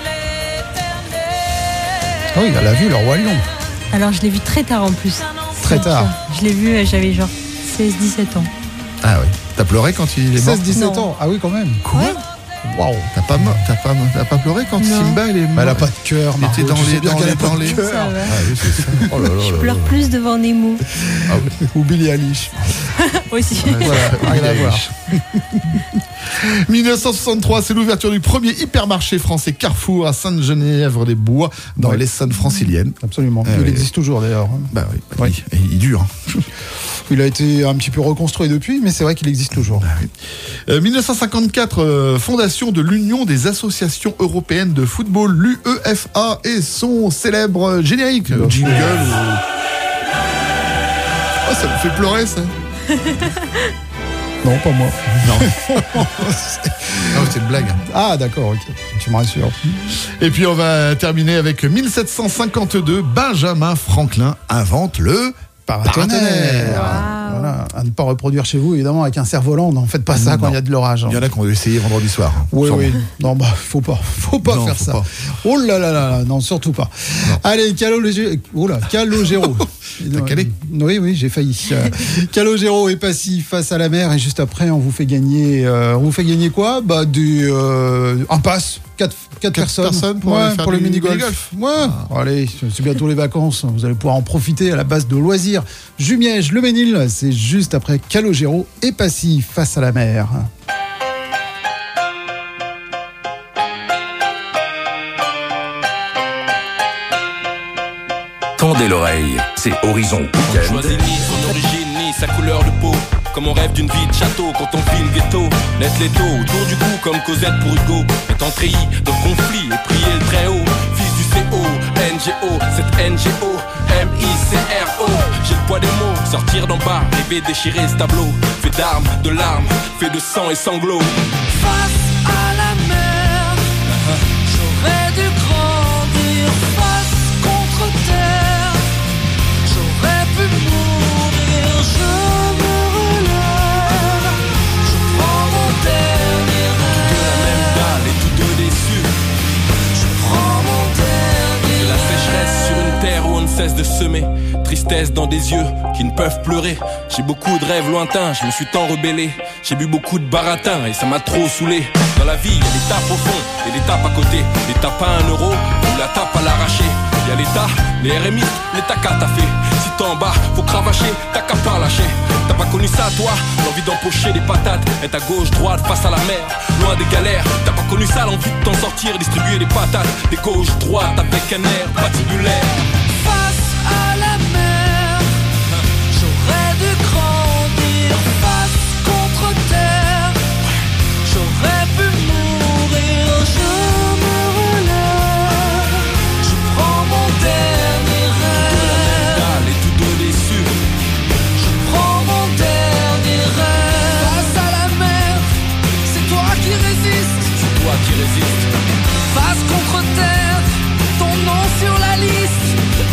Ah oui, elle a vu le Roi Lion. Alors je l'ai vu très tard en plus. Très Donc, tard. euh, Je l'ai vu, euh, j'avais genre seize dix-sept ans. Ah oui. T'as pleuré quand il est mort seize dix-sept Non. ans. Ah oui, quand même. Quoi Waouh. T'as pas, mo- t'as pas, t'as pas pleuré quand Non. Simba il est mort? Elle a pas de cœur, Il Margot. était dans tu sais les, bien dans qu'elle les, a pas dans de les. cœur. Ça va. Ah oui, c'est ça. Oh là là Je là pleure là. plus devant Nemo. Ah oui. Ou Billie Eilish. Aussi. Voilà, rien à voir. dix-neuf cent soixante-trois, c'est l'ouverture du premier hypermarché français Carrefour à Sainte-Geneviève-des-Bois, dans Ouais. l'Essonne francilienne. Absolument. Ah Il oui. existe toujours d'ailleurs. Bah oui, bah Ouais. il, il dure. Hein. Il a été un petit peu reconstruit depuis, mais c'est vrai qu'il existe toujours. Bah oui. Euh, dix-neuf cent cinquante-quatre, euh, fondation de l'Union des associations européennes de football, l'U E F A, et son célèbre générique, Bien jingle. sûr. ou- Oh, ça me fait pleurer ça. Non, pas moi. Non. Non, c'est une blague. Ah, d'accord, ok. Tu me rassures. Et puis on va terminer avec mille sept cent cinquante-deux, Benjamin Franklin invente le Paratonnerre. Wow. Voilà. À ne pas reproduire chez vous, évidemment, avec un cerf-volant. Ne faites pas ça Non. quand il y a de l'orage. hein. Il y en a qui ont essayé vendredi soir. Oui, Sûrement. oui. Non, bah, faut pas. Faut pas Non, faire faut ça. pas. Oh là là là là. Non, surtout pas. Allez, Calogero. Oh là, Calogero. T'as calé ? Oui, oui, j'ai failli. Euh, Calogero est passif face à la mer et juste après, on vous fait gagner. euh, on vous fait gagner quoi ? Bah, du, euh, un pass. Quatre, quatre, personnes. personnes pour Ouais, aller faire pour le du mini-golf. mini-golf. Ouais. Allez, c'est bientôt les vacances. Vous allez pouvoir en profiter à la base de loisirs. Jumièges, le Ménil, c'est juste après Calogero et passif face à la mer. Tendez l'oreille, c'est Horizon Week-end. Choisis ni son origine ni sa couleur de peau. Comme on rêve d'une vie de château quand on vit le ghetto. Laisse les taux autour du cou comme Cosette pour Hugo. Étant treillis dans le conflit et prier le très haut. Fils du C O, N G O, cette N G O, M I C R O. J'ai le poids des mots, sortir d'en bas, rêver déchirer ce tableau. Fait d'armes, de larmes, fait de sang et sanglots. Face à la mer, j'aurais dû grandir face contre terre. J'aurais pu mourir, je me relève. Je prends mon dernier De la même rêve. balle et tous deux déçus. Je prends mon dernier De la sécheresse sur une terre où on ne cesse de semer. Tristesse dans des yeux qui ne peuvent pleurer. J'ai beaucoup de rêves lointains, je me suis tant rebellé. J'ai bu beaucoup de baratin et ça m'a trop saoulé. Dans la vie, il y a des tapes au fond et des tapes à côté. Les tapes à un euro ou la tape à l'arraché. Il y a l'État, les R M I, les tacas t'as fait. Si t'es en bas, faut cravacher, t'as qu'à pas lâcher. T'as pas connu ça toi, l'envie d'empocher des patates. Être à gauche, droite, face à la mer, loin des galères. T'as pas connu ça, l'envie de t'en sortir, distribuer des patates. Des gauche, droite, avec un air patibulaire. face à la mer. J'aurais dû grandir face contre terre. J'aurais pu mourir, je me relève. Je prends mon dernier rêve. Dalle et tous deux déçus. Je prends mon dernier rêve. Face à la mer, c'est toi qui résistes. C'est toi qui résistes. Face contre terre, ton nom sur la liste.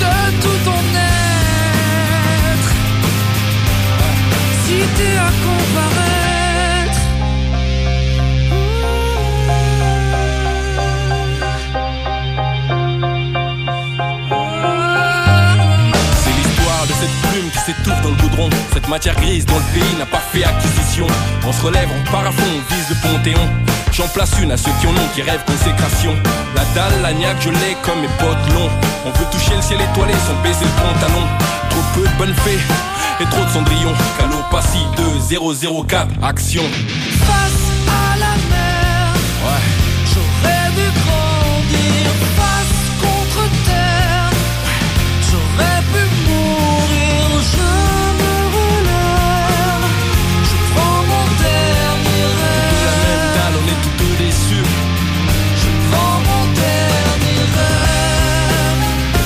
Matière grise dont le pays n'a pas fait acquisition. On se relève, on part à fond, on vise le Panthéon. J'en place une à ceux qui en ont, qui rêvent consécration. La dalle, la niaque, je l'ai comme mes potes longs. On veut toucher le ciel étoilé sans baisser le pantalon. Trop peu de bonnes fées et trop de cendrillon. Calopassi deux zéro zéro quatre, action. Face à la mer, ouais. J'aurais dû grandir. Face contre terre, j'aurais pu mourir. Je me relève, je prends mon dernier rêve. De la même dalle, on est tous déçus. Je prends mon dernier rêve.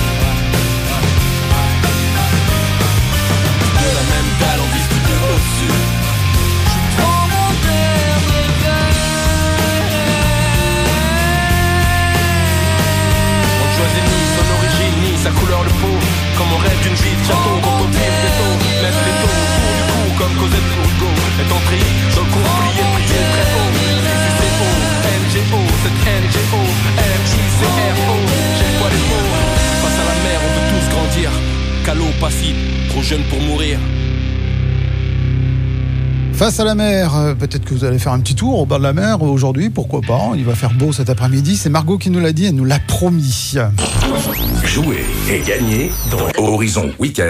De la même dalle, on vise tous deux au-dessus. Je prends mon dernier rêve. On choisit ni son origine, ni sa couleur de peau. Comme on rêve d'une vie de château, quand on tire des taux. Lève les taux autour du cou, comme Cosette Courgo. Est entré dans le conflit et prié très haut. Ici c'est O, N G O, c'est N G O, M I C R O. J'ai pas les mots. Face à la mer, on veut tous grandir. Calo, passif, trop jeune pour mourir. Face à la mer, euh, peut-être que vous allez faire un petit tour au bord de la mer aujourd'hui, pourquoi pas, il va faire beau cet après-midi, c'est Margot qui nous l'a dit, elle nous l'a promis. Jouer et gagner dans Horizon Week-end.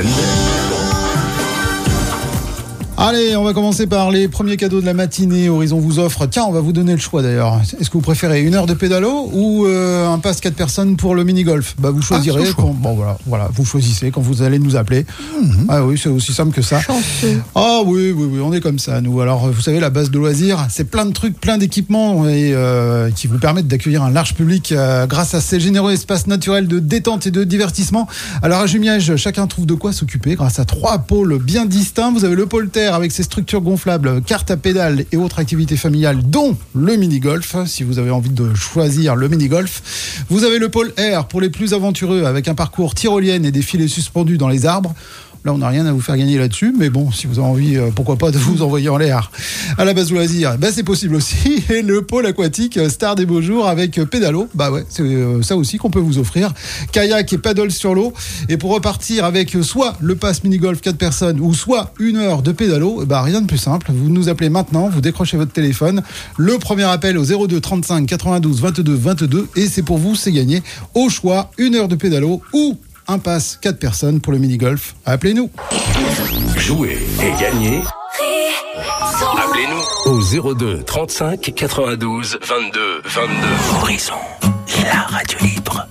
Allez, on va commencer par les premiers cadeaux de la matinée. Horizon vous offre, tiens, on va vous donner le choix d'ailleurs. Est-ce que vous préférez une heure de pédalo ou euh, un pass quatre personnes pour le mini-golf ? Bah vous choisirez. Ah, quand, bon voilà, voilà, vous choisissez quand vous allez nous appeler. Mm-hmm. Ah oui, c'est aussi simple que ça. Chanceux. Ah oui, oui, oui, on est comme ça nous. Alors vous savez, la base de loisirs, c'est plein de trucs, plein d'équipements et euh, qui vous permettent d'accueillir un large public euh, grâce à ces généreux espaces naturels de détente et de divertissement. Alors à Jumièges, chacun trouve de quoi s'occuper grâce à trois pôles bien distincts. Vous avez le pôle terre avec ses structures gonflables, cartes à pédales et autres activités familiales, dont le mini-golf, si vous avez envie de choisir le mini-golf. Vous avez le pôle air pour les plus aventureux, avec un parcours tyrolienne et des filets suspendus dans les arbres. Là, on n'a rien à vous faire gagner là-dessus, mais bon, si vous avez envie, euh, pourquoi pas, de vous envoyer en l'air. À la base loisir, bah, c'est possible aussi. Et le pôle aquatique, star des beaux jours, avec pédalo, bah ouais, c'est euh, ça aussi qu'on peut vous offrir. Kayak et paddle sur l'eau. Et pour repartir avec soit le pass mini-golf quatre personnes, ou soit une heure de pédalo, bah rien de plus simple. Vous nous appelez maintenant, vous décrochez votre téléphone. Le premier appel au zéro deux trente-cinq quatre-vingt-douze vingt-deux vingt-deux, et c'est pour vous, c'est gagné. Au choix, une heure de pédalo ou un pass quatre personnes pour le mini-golf. Appelez-nous. Jouer et gagner. Appelez-nous au zéro deux trente-cinq quatre-vingt-douze vingt-deux vingt-deux. Horizon, la radio libre.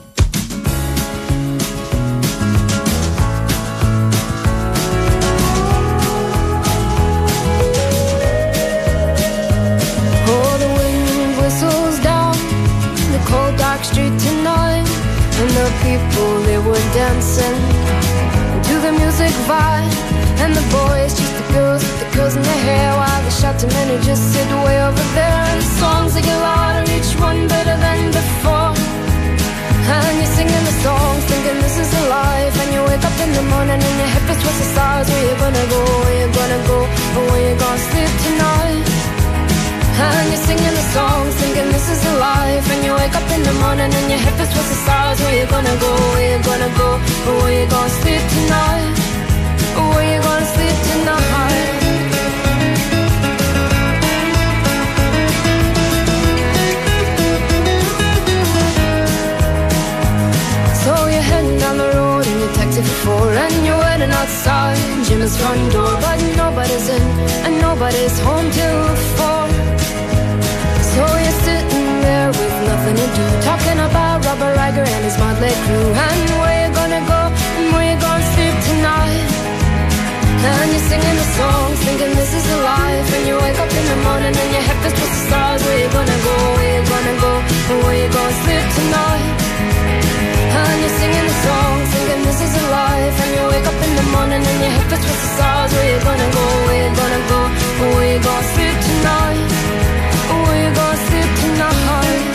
Oh, the wind whistles down the cold dark street tonight. And the people, they were dancing to the music vibe. And the boys chased the girls with the girls in their hair, while the shouting men who just sit way over there. And the songs, they get louder, each one better than before. And you're singing the songs, thinking this is a life. And you wake up in the morning and your head is towards the stars. Where you gonna go, where you gonna go, or where you gonna sleep tonight? And you're singing the songs, thinking this is a life. And you wake up in the morning and your head is towards the stars. Where you gonna go, where you gonna go, or where you gonna sleep tonight? Or where you gonna sleep tonight? So you're heading down the road in your taxi for four, and you're waiting outside Jim's front door. But nobody's in and nobody's home till four. So you're sitting there with nothing to do, talking about Robert Riger and his motley crew. And where you gonna go and where you gonna sleep tonight? And you're singing the songs, thinking this is a life. And you wake up in the morning and your head is towards the stars. Where you gonna go, where you gonna go, and where you gonna sleep tonight? And you're singing the songs, thinking this is a life. And you wake up in the morning and your head is towards the stars. Where you gonna go, where you gonna go, and where you gonna sleep tonight? Where you gonna sleep tonight?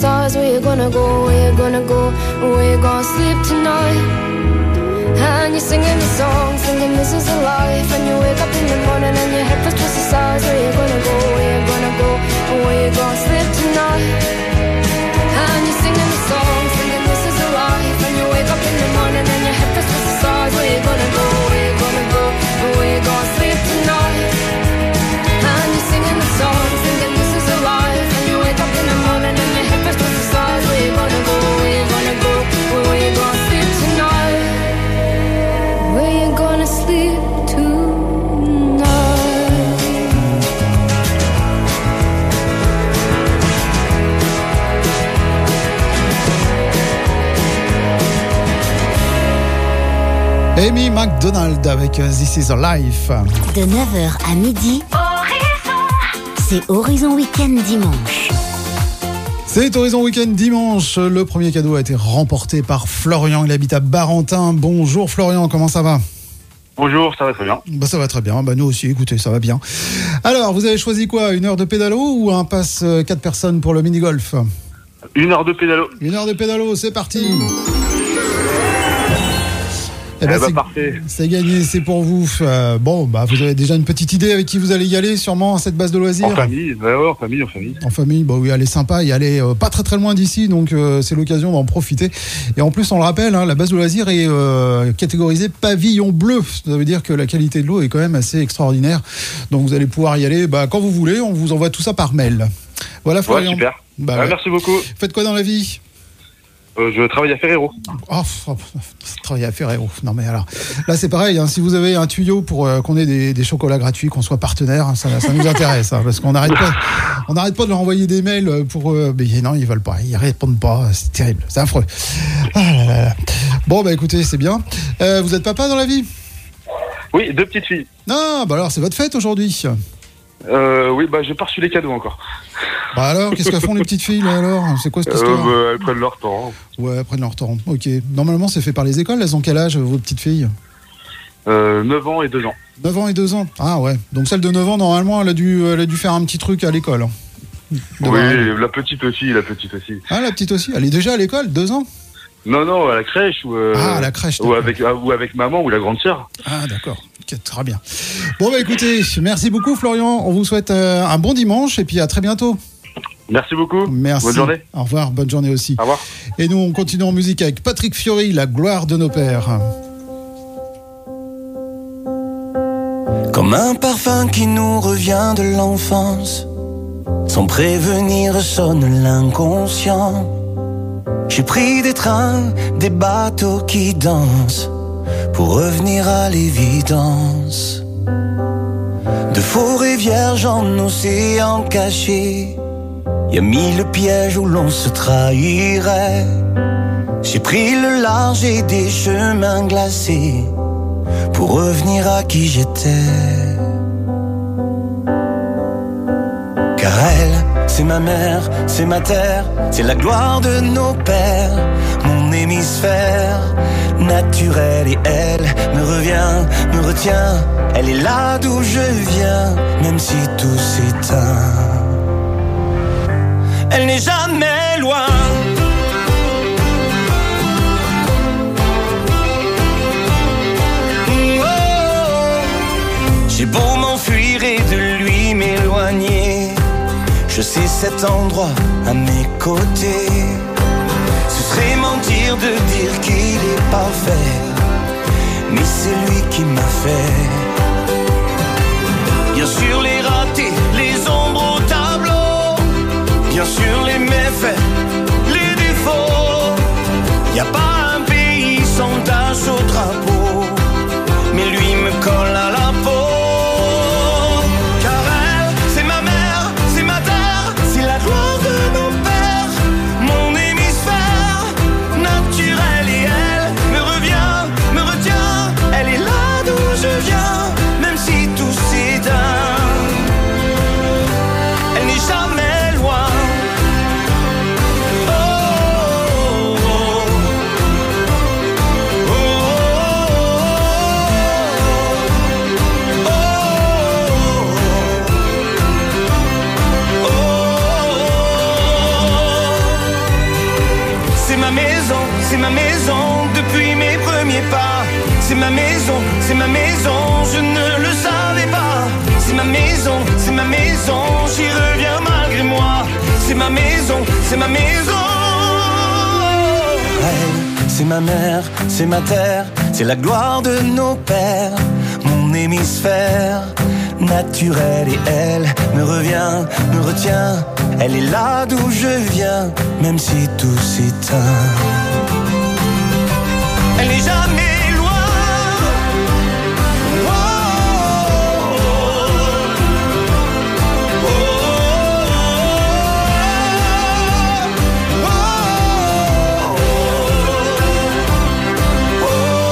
stars. Where you gonna go, where you gonna go, where you gonna sleep tonight? And you're singing the song, singing this is a life. And you wake up in the morning and your head feels towards the stars. Where you gonna go, where you gonna go, where you gonna sleep tonight? And you're singing the song, singing this is a life. And you wake up in the morning and your head feels towards the stars. Where you gonna go, where you gonna go, where you gonna sleep tonight? And you're singing the song, singing this is a life. And you wake up in the morning and your head feels towards the stars. Where you gonna go, where you gonna go, where you gonna sleep tonight? Where you gonna sleep tonight? Amy McDonald avec This Is a Life. De neuf heures à midi, c'est Horizon Week-end dimanche. C'est Horizon Week-end dimanche. Le premier cadeau a été remporté par Florian. Il habite à Barentin. Bonjour Florian, comment ça va ? Bonjour, ça va très bien. Bah, ça va très bien. Bah, nous aussi, écoutez, ça va bien. Alors, vous avez choisi quoi ? Une heure de pédalo ou un pass quatre personnes pour le mini-golf ? Une heure de pédalo. Une heure de pédalo, c'est parti. Eh ben, ben, bah, c'est, parfait. C'est gagné, c'est pour vous. Euh, bon, bah, vous avez déjà une petite idée avec qui vous allez y aller, sûrement, à cette base de loisirs ? En famille, ouais, ouais, en famille, en famille. En famille, bah oui, elle est sympa, et elle est euh, pas très très loin d'ici, donc euh, c'est l'occasion d'en profiter. Et en plus, on le rappelle, hein, la base de loisirs est euh, catégorisée pavillon bleu. Ça veut dire que la qualité de l'eau est quand même assez extraordinaire. Donc vous allez pouvoir y aller bah, quand vous voulez, on vous envoie tout ça par mail. Voilà, Florian. Ouais, super. Bah, ouais, ouais. Merci beaucoup. Faites quoi dans la vie ? Euh, je travaille à Ferrero. Oh, oh, travailler à Ferrero. Non mais alors, là c'est pareil. Hein, si vous avez un tuyau pour euh, qu'on ait des, des chocolats gratuits, qu'on soit partenaire, ça, ça nous intéresse, hein, parce qu'on n'arrête pas, on n'arrête pas de leur envoyer des mails pour. Euh, mais non, ils veulent pas, ils répondent pas. C'est terrible, c'est affreux. Ah là là là. Bon bah écoutez, c'est bien. Euh, vous êtes papa dans la vie ? Oui, deux petites filles. Non, bah alors c'est votre fête aujourd'hui. Euh, oui, bah j'ai pas reçu les cadeaux encore. Bah alors, qu'est-ce qu'elles font les petites filles là alors ? C'est quoi cette histoire ? euh, bah, Elles prennent leur temps. Ouais, elles prennent leur temps. Ok. Normalement, c'est fait par les écoles. Elles ont quel âge, vos petites filles ? euh, neuf ans et deux ans. neuf ans et deux ans. Ah ouais. Donc celle de neuf ans, normalement, elle a dû, elle a dû faire un petit truc à l'école. Oui, la petite aussi, la petite aussi. Ah, la petite aussi. Elle est déjà à l'école, deux ans ? Non, non, à la crèche ou, euh, ah, à la crèche, ou avec, ou avec maman ou la grande sœur. Ah, d'accord. Okay, très bien. Bon, bah écoutez, merci beaucoup, Florian. On vous souhaite euh, un bon dimanche et puis à très bientôt. Merci beaucoup. Merci. Bonne journée. Au revoir, bonne journée aussi. Au revoir. Et nous, on continue en musique avec Patrick Fiori, La gloire de nos pères. Comme un parfum qui nous revient de l'enfance, sans prévenir sonne l'inconscient. J'ai pris des trains, des bateaux qui dansent pour revenir à l'évidence. De forêts vierges en océan caché, y a mille pièges où l'on se trahirait. J'ai pris le large et des chemins glacés pour revenir à qui j'étais. Car elle, c'est ma mère, c'est ma terre, c'est la gloire de nos pères, mon hémisphère naturel. Et elle me revient, me retient, elle est là d'où je viens, même si tout s'éteint. Elle n'est jamais loin. J'ai beau m'enfuir et de lui m'éloigner, je sais cet endroit à mes côtés. Ce serait mentir de dire qu'il est parfait, mais c'est lui qui m'a fait. Bien sûr les ratés, les ombres au tableau, bien sûr les méfaits, les défauts. Y a pas un pays sans tache au drapeau, mais lui me colle à la peau. premier pas. C'est ma maison, c'est ma maison, je ne le savais pas. C'est ma maison, c'est ma maison, j'y reviens malgré moi. C'est ma maison, c'est ma maison. Elle, c'est ma mère, c'est ma terre, c'est la gloire de nos pères. Mon hémisphère naturel et elle me revient, me retient. Elle est là d'où je viens, même si tout s'éteint. Elle n'est jamais loin. Oh, oh, oh, oh, oh,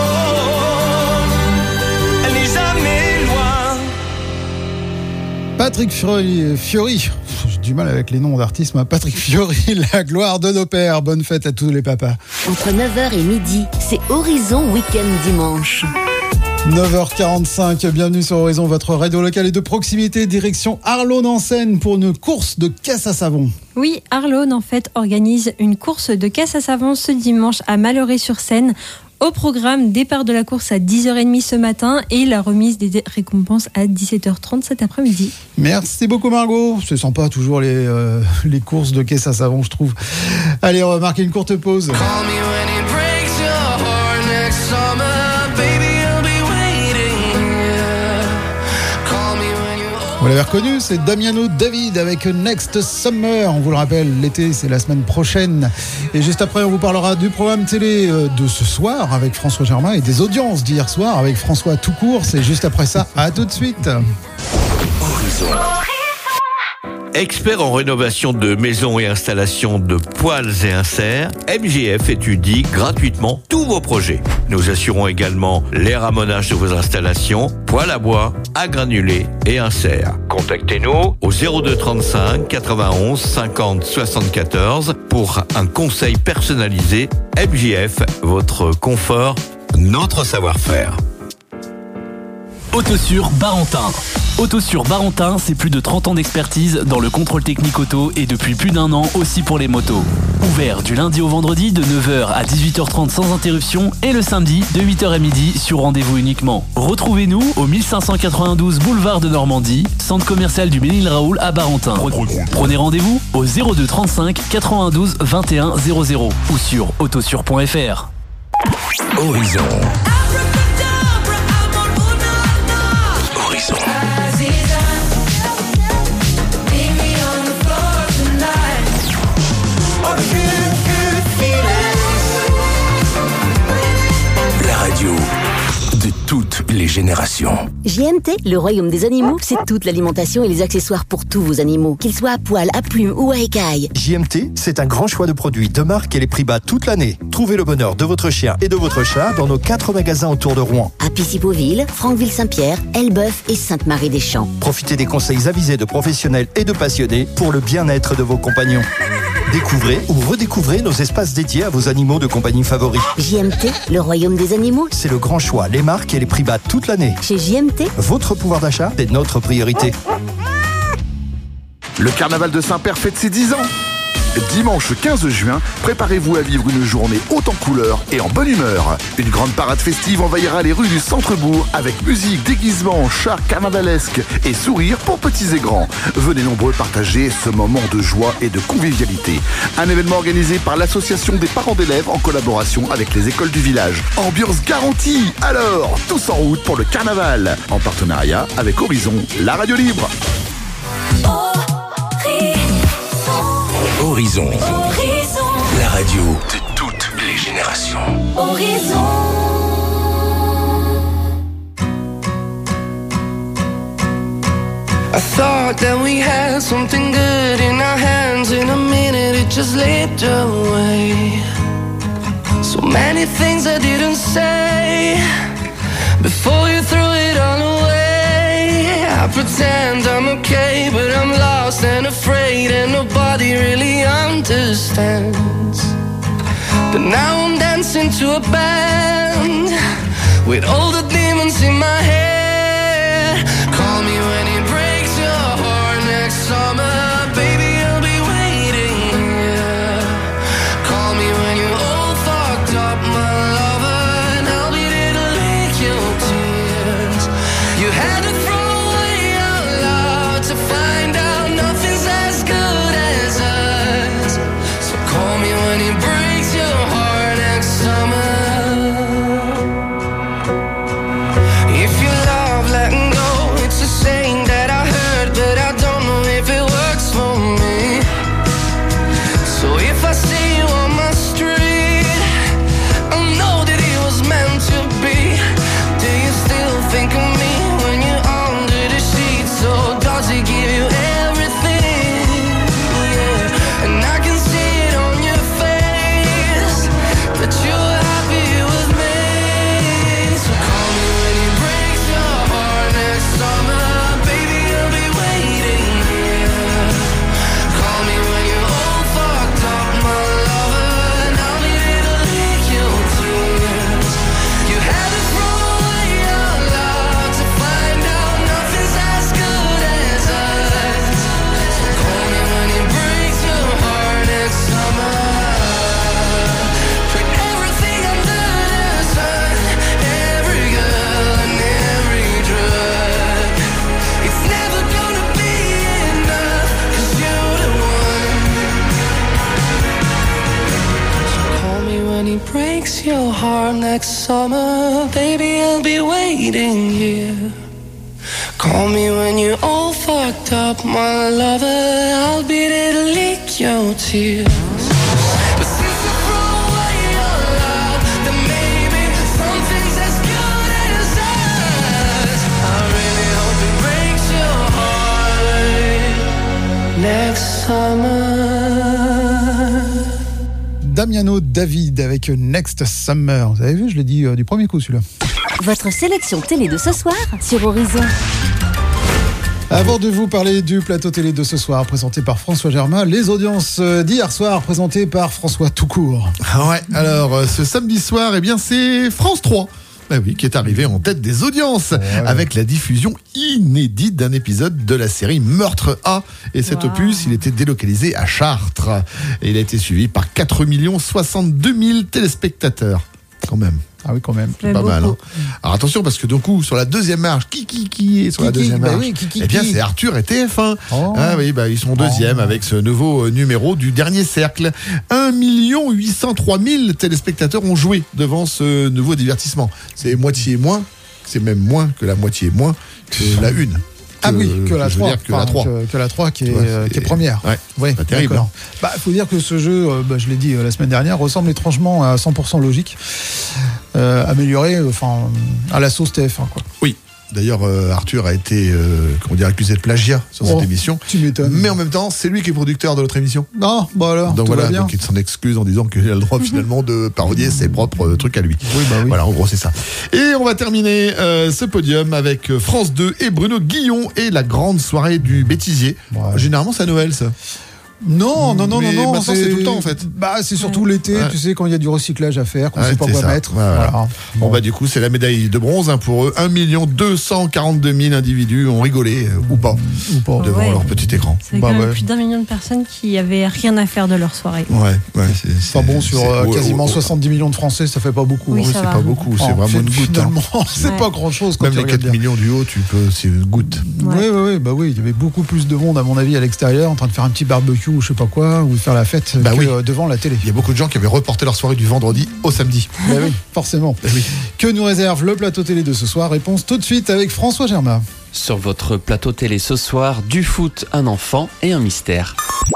oh. Elle n'est jamais loin. Patrick Fiori, Fiori. J'ai du mal avec les noms d'artistes, moi. Patrick Fiori, la gloire de nos pères. Bonne fête à tous les papas. Entre neuf heures et midi, c'est Horizon Week-end Dimanche. neuf heures quarante-cinq, bienvenue sur Horizon, votre radio locale et de proximité, direction Arlon en Seine pour une course de caisse à savon. Oui, Arlon en fait organise une course de caisse à savon ce dimanche à Malleret-sur-Seine. Au programme, départ de la course à dix heures trente ce matin et la remise des récompenses à dix-sept heures trente cet après-midi. Merci beaucoup Margot. C'est sympa toujours les, euh, les courses de caisse à savon, je trouve. Allez, on va marquer une courte pause. Vous l'avez reconnu, c'est Damiano David avec Next Summer. On vous le rappelle, l'été, c'est la semaine prochaine. Et juste après, on vous parlera du programme télé de ce soir avec François Germain et des audiences d'hier soir avec François Toucourt. C'est juste après ça. À tout de suite. Horizon. Expert en rénovation de maisons et installation de poêles et inserts, M J F étudie gratuitement tous vos projets. Nous assurons également les ramonages de vos installations, poêles à bois, à granulés et inserts. Contactez-nous au zéro deux trente-cinq quatre-vingt-onze cinquante soixante-quatorze pour un conseil personnalisé. M J F, votre confort, notre savoir-faire. Autosur Barentin. Autosur Barentin, c'est plus de trente ans d'expertise dans le contrôle technique auto et depuis plus d'un an aussi pour les motos. Ouvert du lundi au vendredi de neuf heures à dix-huit heures trente sans interruption et le samedi de huit heures à midi sur rendez-vous uniquement. Retrouvez-nous au mille cinq cent quatre-vingt-douze boulevard de Normandie, centre commercial du Ménil-Raoul à Barentin. Prenez rendez-vous au zéro deux trente-cinq quatre-vingt-douze vingt et un zéro zéro ou sur autosur point f r. Horizon. La radio de toutes les générations. J M T, le royaume des animaux, c'est toute l'alimentation et les accessoires pour tous vos animaux, qu'ils soient à poil, à plumes ou à écailles. J M T, c'est un grand choix de produits, de marques et les prix bas toute l'année. Trouvez le bonheur de votre chien et de votre chat dans nos quatre magasins autour de Rouen. À Pissipoville, Franqueville-Saint-Pierre, Elbeuf et Sainte-Marie-des-Champs. Profitez des conseils avisés de professionnels et de passionnés pour le bien-être de vos compagnons. Découvrez ou redécouvrez nos espaces dédiés à vos animaux de compagnie favoris. J M T, le royaume des animaux. C'est le grand choix, les marques et les prix bas toute l'année. Chez J M T, votre pouvoir d'achat est notre priorité. Le carnaval de Saint-Père fête ses dix ans. Dimanche quinze juin, préparez-vous à vivre une journée haute en couleurs et en bonne humeur. Une grande parade festive envahira les rues du centre-bourg avec musique, déguisement, chars carnavalesques et sourires pour petits et grands. Venez nombreux partager ce moment de joie et de convivialité. Un événement organisé par l'association des parents d'élèves en collaboration avec les écoles du village. Ambiance garantie. Alors, tous en route pour le carnaval. En partenariat avec Horizon, la radio libre. Horizon. Horizon. La radio de toutes les générations. Horizon. I thought that we had something good in our hands. In a minute it just slipped away. So many things I didn't say before you threw it all away. I pretend I'm okay, but I'm lost and afraid, and nobody really understands. But now I'm dancing to a band with all the demons in my head. Call me when it breaks your heart next summer, baby, I'll be waiting, yeah. Call me when you're all fucked up, my lover, and I'll be your heart next summer. Baby, I'll be waiting here. Call me when you're all fucked up, my lover. I'll be there to lick your tears. But since you threw away your love, then maybe something's as good as us. I really hope it breaks your heart next summer. Damiano David avec Next Summer. Vous avez vu, je l'ai dit euh, du premier coup celui-là. Votre sélection télé de ce soir sur Horizon. Avant de vous parler du plateau télé de ce soir, présenté par François Germain, les audiences d'hier soir, présentées par François Toucourt. Ah ouais, alors euh, ce samedi soir, eh bien c'est France trois. Bah oui, qui est arrivé en tête des audiences, ouais, avec la diffusion inédite d'un épisode de la série Meurtre A. Et cet wow. opus, il était délocalisé à Chartres. Et il a été suivi par quatre millions soixante-deux mille téléspectateurs. Quand même. Ah oui, quand même. C'est pas beaucoup. Mal. Hein. Alors attention, parce que du coup, sur la deuxième marche, qui qui qui est sur qui, la deuxième qui, marche bah oui, qui, qui, Eh bien, c'est Arthur et T F un. Oh. Ah oui, bah ils sont deuxième oh. avec ce nouveau numéro du dernier cercle. un million huit cent trois mille téléspectateurs ont joué devant ce nouveau divertissement. C'est moitié moins, c'est même moins que la moitié moins que la une. Que, ah oui, que la, que trois, que, la trois. Que, que la trois qui est, vois, euh, qui est première. Ouais, oui, pas terrible. Hein. Bah, faut dire que ce jeu, euh, bah, je l'ai dit euh, la semaine dernière, ressemble étrangement à cent pour cent logique, euh, amélioré, enfin, à la sauce T F un, quoi. Oui. D'ailleurs, euh, Arthur a été euh, comment dire, accusé de plagiat sur cette oh, émission. Tu m'étonnes. Mais en même temps, c'est lui qui est producteur de l'autre émission. Non, bah alors, donc tout voilà, va bien. donc il s'en excuse en disant qu'il a le droit finalement de parodier ses propres euh, trucs à lui. Oui, bah oui. Voilà, en gros, c'est ça. Et on va terminer euh, ce podium avec France deux et Bruno Guillon et la grande soirée du bêtisier. Ouais. Généralement, c'est à Noël, ça. Non, non, non, mais non, non. C'est tout le temps en fait. Bah, c'est surtout ouais. l'été, ouais. tu sais, quand il y a du recyclage à faire, qu'on ne ouais, sait pas quoi ça. mettre. Ouais, voilà. Voilà. Bon. bon, bah, du coup, c'est la médaille de bronze hein, pour eux. un million deux cent quarante-deux mille individus ont rigolé, euh, ou pas, ou pas, devant ouais. leur petit écran. C'est bah, quand même ouais. plus d'un million de personnes qui avaient rien à faire de leur soirée. Ouais, ouais. C'est, c'est, enfin bon, sur euh, ouais, quasiment ouais, ouais. soixante-dix millions de Français, ça fait pas beaucoup. Oui, hein. c'est va. pas beaucoup, c'est oh, vraiment une goutte. Finalement, hein. c'est ouais. pas grand-chose. Quand Même les quatre millions du haut, tu peux, c'est une goutte. Oui, oui, oui, bah oui, il y avait beaucoup plus de monde, à mon avis, à l'extérieur, en train de faire un petit barbecue ou je sais pas quoi, ou de faire la fête bah que oui. devant la télé. Il y a beaucoup de gens qui avaient reporté leur soirée du vendredi au samedi. Bah oui, forcément. Bah oui. Que nous réserve le plateau télé de ce soir? Réponse tout de suite avec François Germain. Sur votre plateau télé ce soir, du foot, un enfant et un mystère.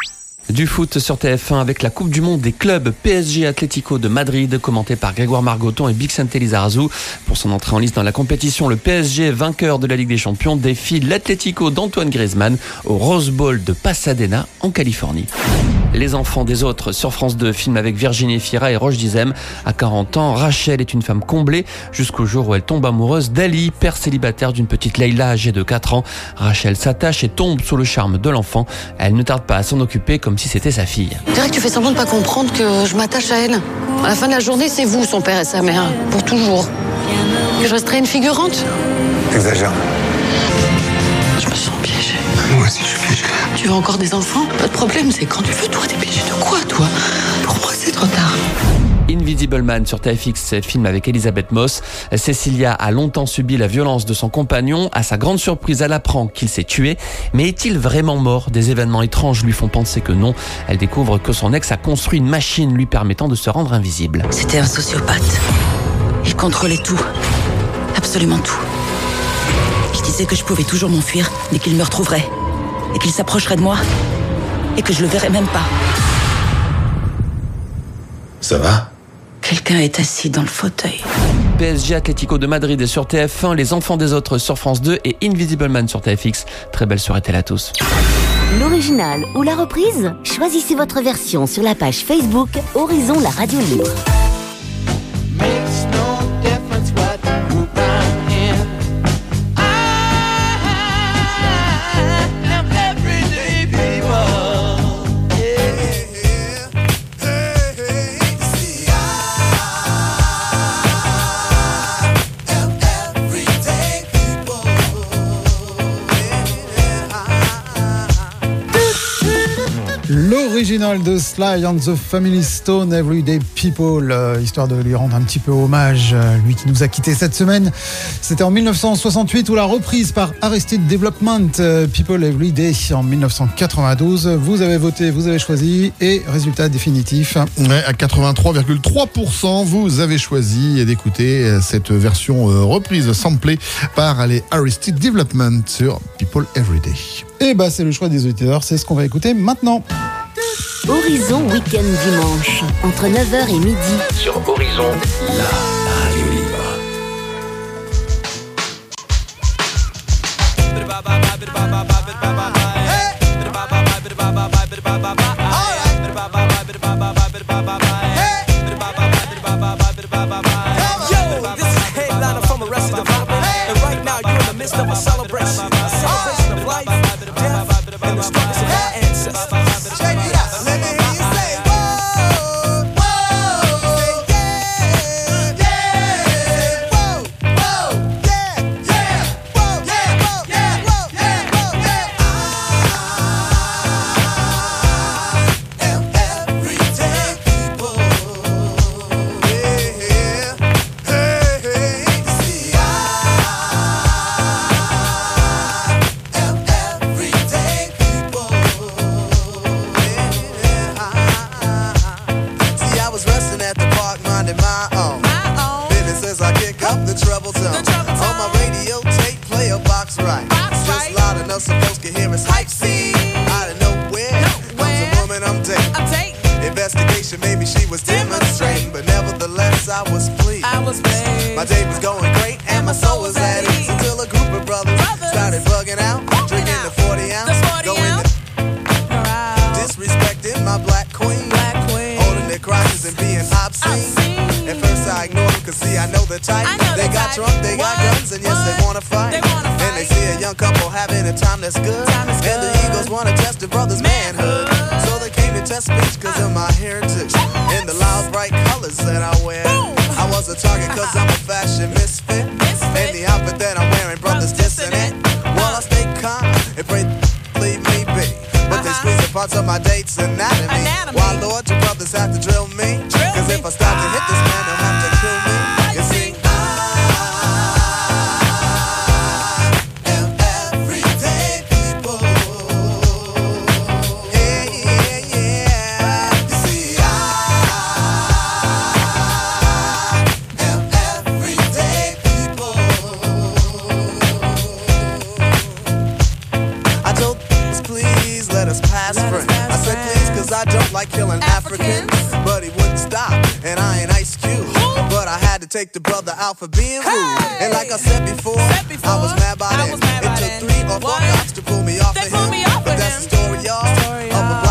Du foot sur T F un avec la Coupe du Monde des clubs P S G Atlético de Madrid, commenté par Grégoire Margoton et Bixente Lizarazu. Pour son entrée en liste dans la compétition, le P S G, vainqueur de la Ligue des Champions, défie l'Atlético d'Antoine Griezmann au Rose Bowl de Pasadena en Californie. Les enfants des autres sur France deux, film avec Virginie Fira et Roche Dizem. À quarante ans, Rachel est une femme comblée jusqu'au jour où elle tombe amoureuse d'Ali, père célibataire d'une petite Leïla âgée de quatre ans. Rachel s'attache et tombe sous le charme de l'enfant. Elle ne tarde pas à s'en occuper comme si c'était sa fille. Je dirais que tu fais semblant de pas comprendre que je m'attache à elle. À la fin de la journée, c'est vous, son père et sa mère, pour toujours. Que je resterai une figurante. T'exagères. Je me sens piégée. Moi aussi, je suis piégée. Tu veux encore des enfants? Pas de problème, c'est quand tu veux. Toi, t'es piégée de quoi, toi? Pour moi, c'est trop tard. Invisible Man sur T F X, film avec Elisabeth Moss. Cécilia a longtemps subi la violence de son compagnon. À sa grande surprise, elle apprend qu'il s'est tué. Mais est-il vraiment mort? Des événements étranges lui font penser que non. Elle découvre que son ex a construit une machine lui permettant de se rendre invisible. C'était un sociopathe. Il contrôlait tout. Absolument tout. Il disait que je pouvais toujours m'enfuir, mais qu'il me retrouverait. Et qu'il s'approcherait de moi. Et que je le verrais même pas. Ça va? Quelqu'un est assis dans le fauteuil. P S G Atlético de Madrid est sur T F un, Les Enfants des Autres sur France deux et Invisible Man sur T F X. Très belle soirée à tous. L'original ou la reprise? Choisissez votre version sur la page Facebook Horizon la radio libre. original de Sly and the Family Stone, Everyday People, euh, histoire de lui rendre un petit peu hommage, euh, lui qui nous a quittés cette semaine. C'était en mille neuf cent soixante-huit ou la reprise par Arrested Development, euh, People Everyday en mille neuf cent quatre-vingt-douze. Vous avez voté, vous avez choisi et résultat définitif. Ouais, à quatre-vingt-trois virgule trois pour cent, vous avez choisi d'écouter cette version euh, reprise, samplée par les Arrested Development sur People Everyday. Et bah c'est le choix des auditeurs, c'est ce qu'on va écouter maintenant. Horizon Week-end Dimanche, entre neuf heures et midi. Sur Horizon, la radio libre. Yo, this is Headliner from Arrested Development, and right now you're in the midst of a celebration, a celebration of life, death, and the struggles of our ancestors. Check it out. Let me hear you say, whoa, whoa, say yeah, yeah, whoa, whoa, yeah, yeah, whoa, yeah, whoa, yeah, whoa, yeah, whoa, yeah. I am everyday people. Yeah, hey, hey, see, I am everyday people. See, I was resting at the park, minding my own business as I kick up the treble tone. On my radio tape, play a box right, just loud enough so folks can hear us hype. See, out of nowhere comes a woman I'm dating. Investigation, maybe she was demonstrating, but nevertheless I was pleased. I was pleased. My day was going great and my soul was at ease until a group of brothers started bugging out, drinking the forty ounce, going to disrespecting my black queen, holding their crotches and being obscene. At first I ignored them, cause see I know the type. They got drunk, they got guns, and yes they wanna fight. And they see a young couple having a time that's good, and the egos wanna test the brother's manhood. So they came to test speech cause of my heritage and the loud bright colors that I wear. I was a target cause I'm a fashion misfit, and the outfit that I'm wearing, brothers dissonant. Well I stay calm and pray leave me be, but they squeeze the parts of my date's anatomy. Why Lord, you brothers have to drill me, cause if I start to hit this man they'll have to kill me. You see, I am everyday people. Yeah, yeah, yeah. You see, I am everyday people. I told us please let us pass friends. I said please cause I don't like killing Africans, but he wouldn't stop, and I ain't Ice Cube, but I had to take the brother out for being rude. And like I said before, I was mad by then. It took three or four cops to pull me off of him, but that's the story, y'all, of a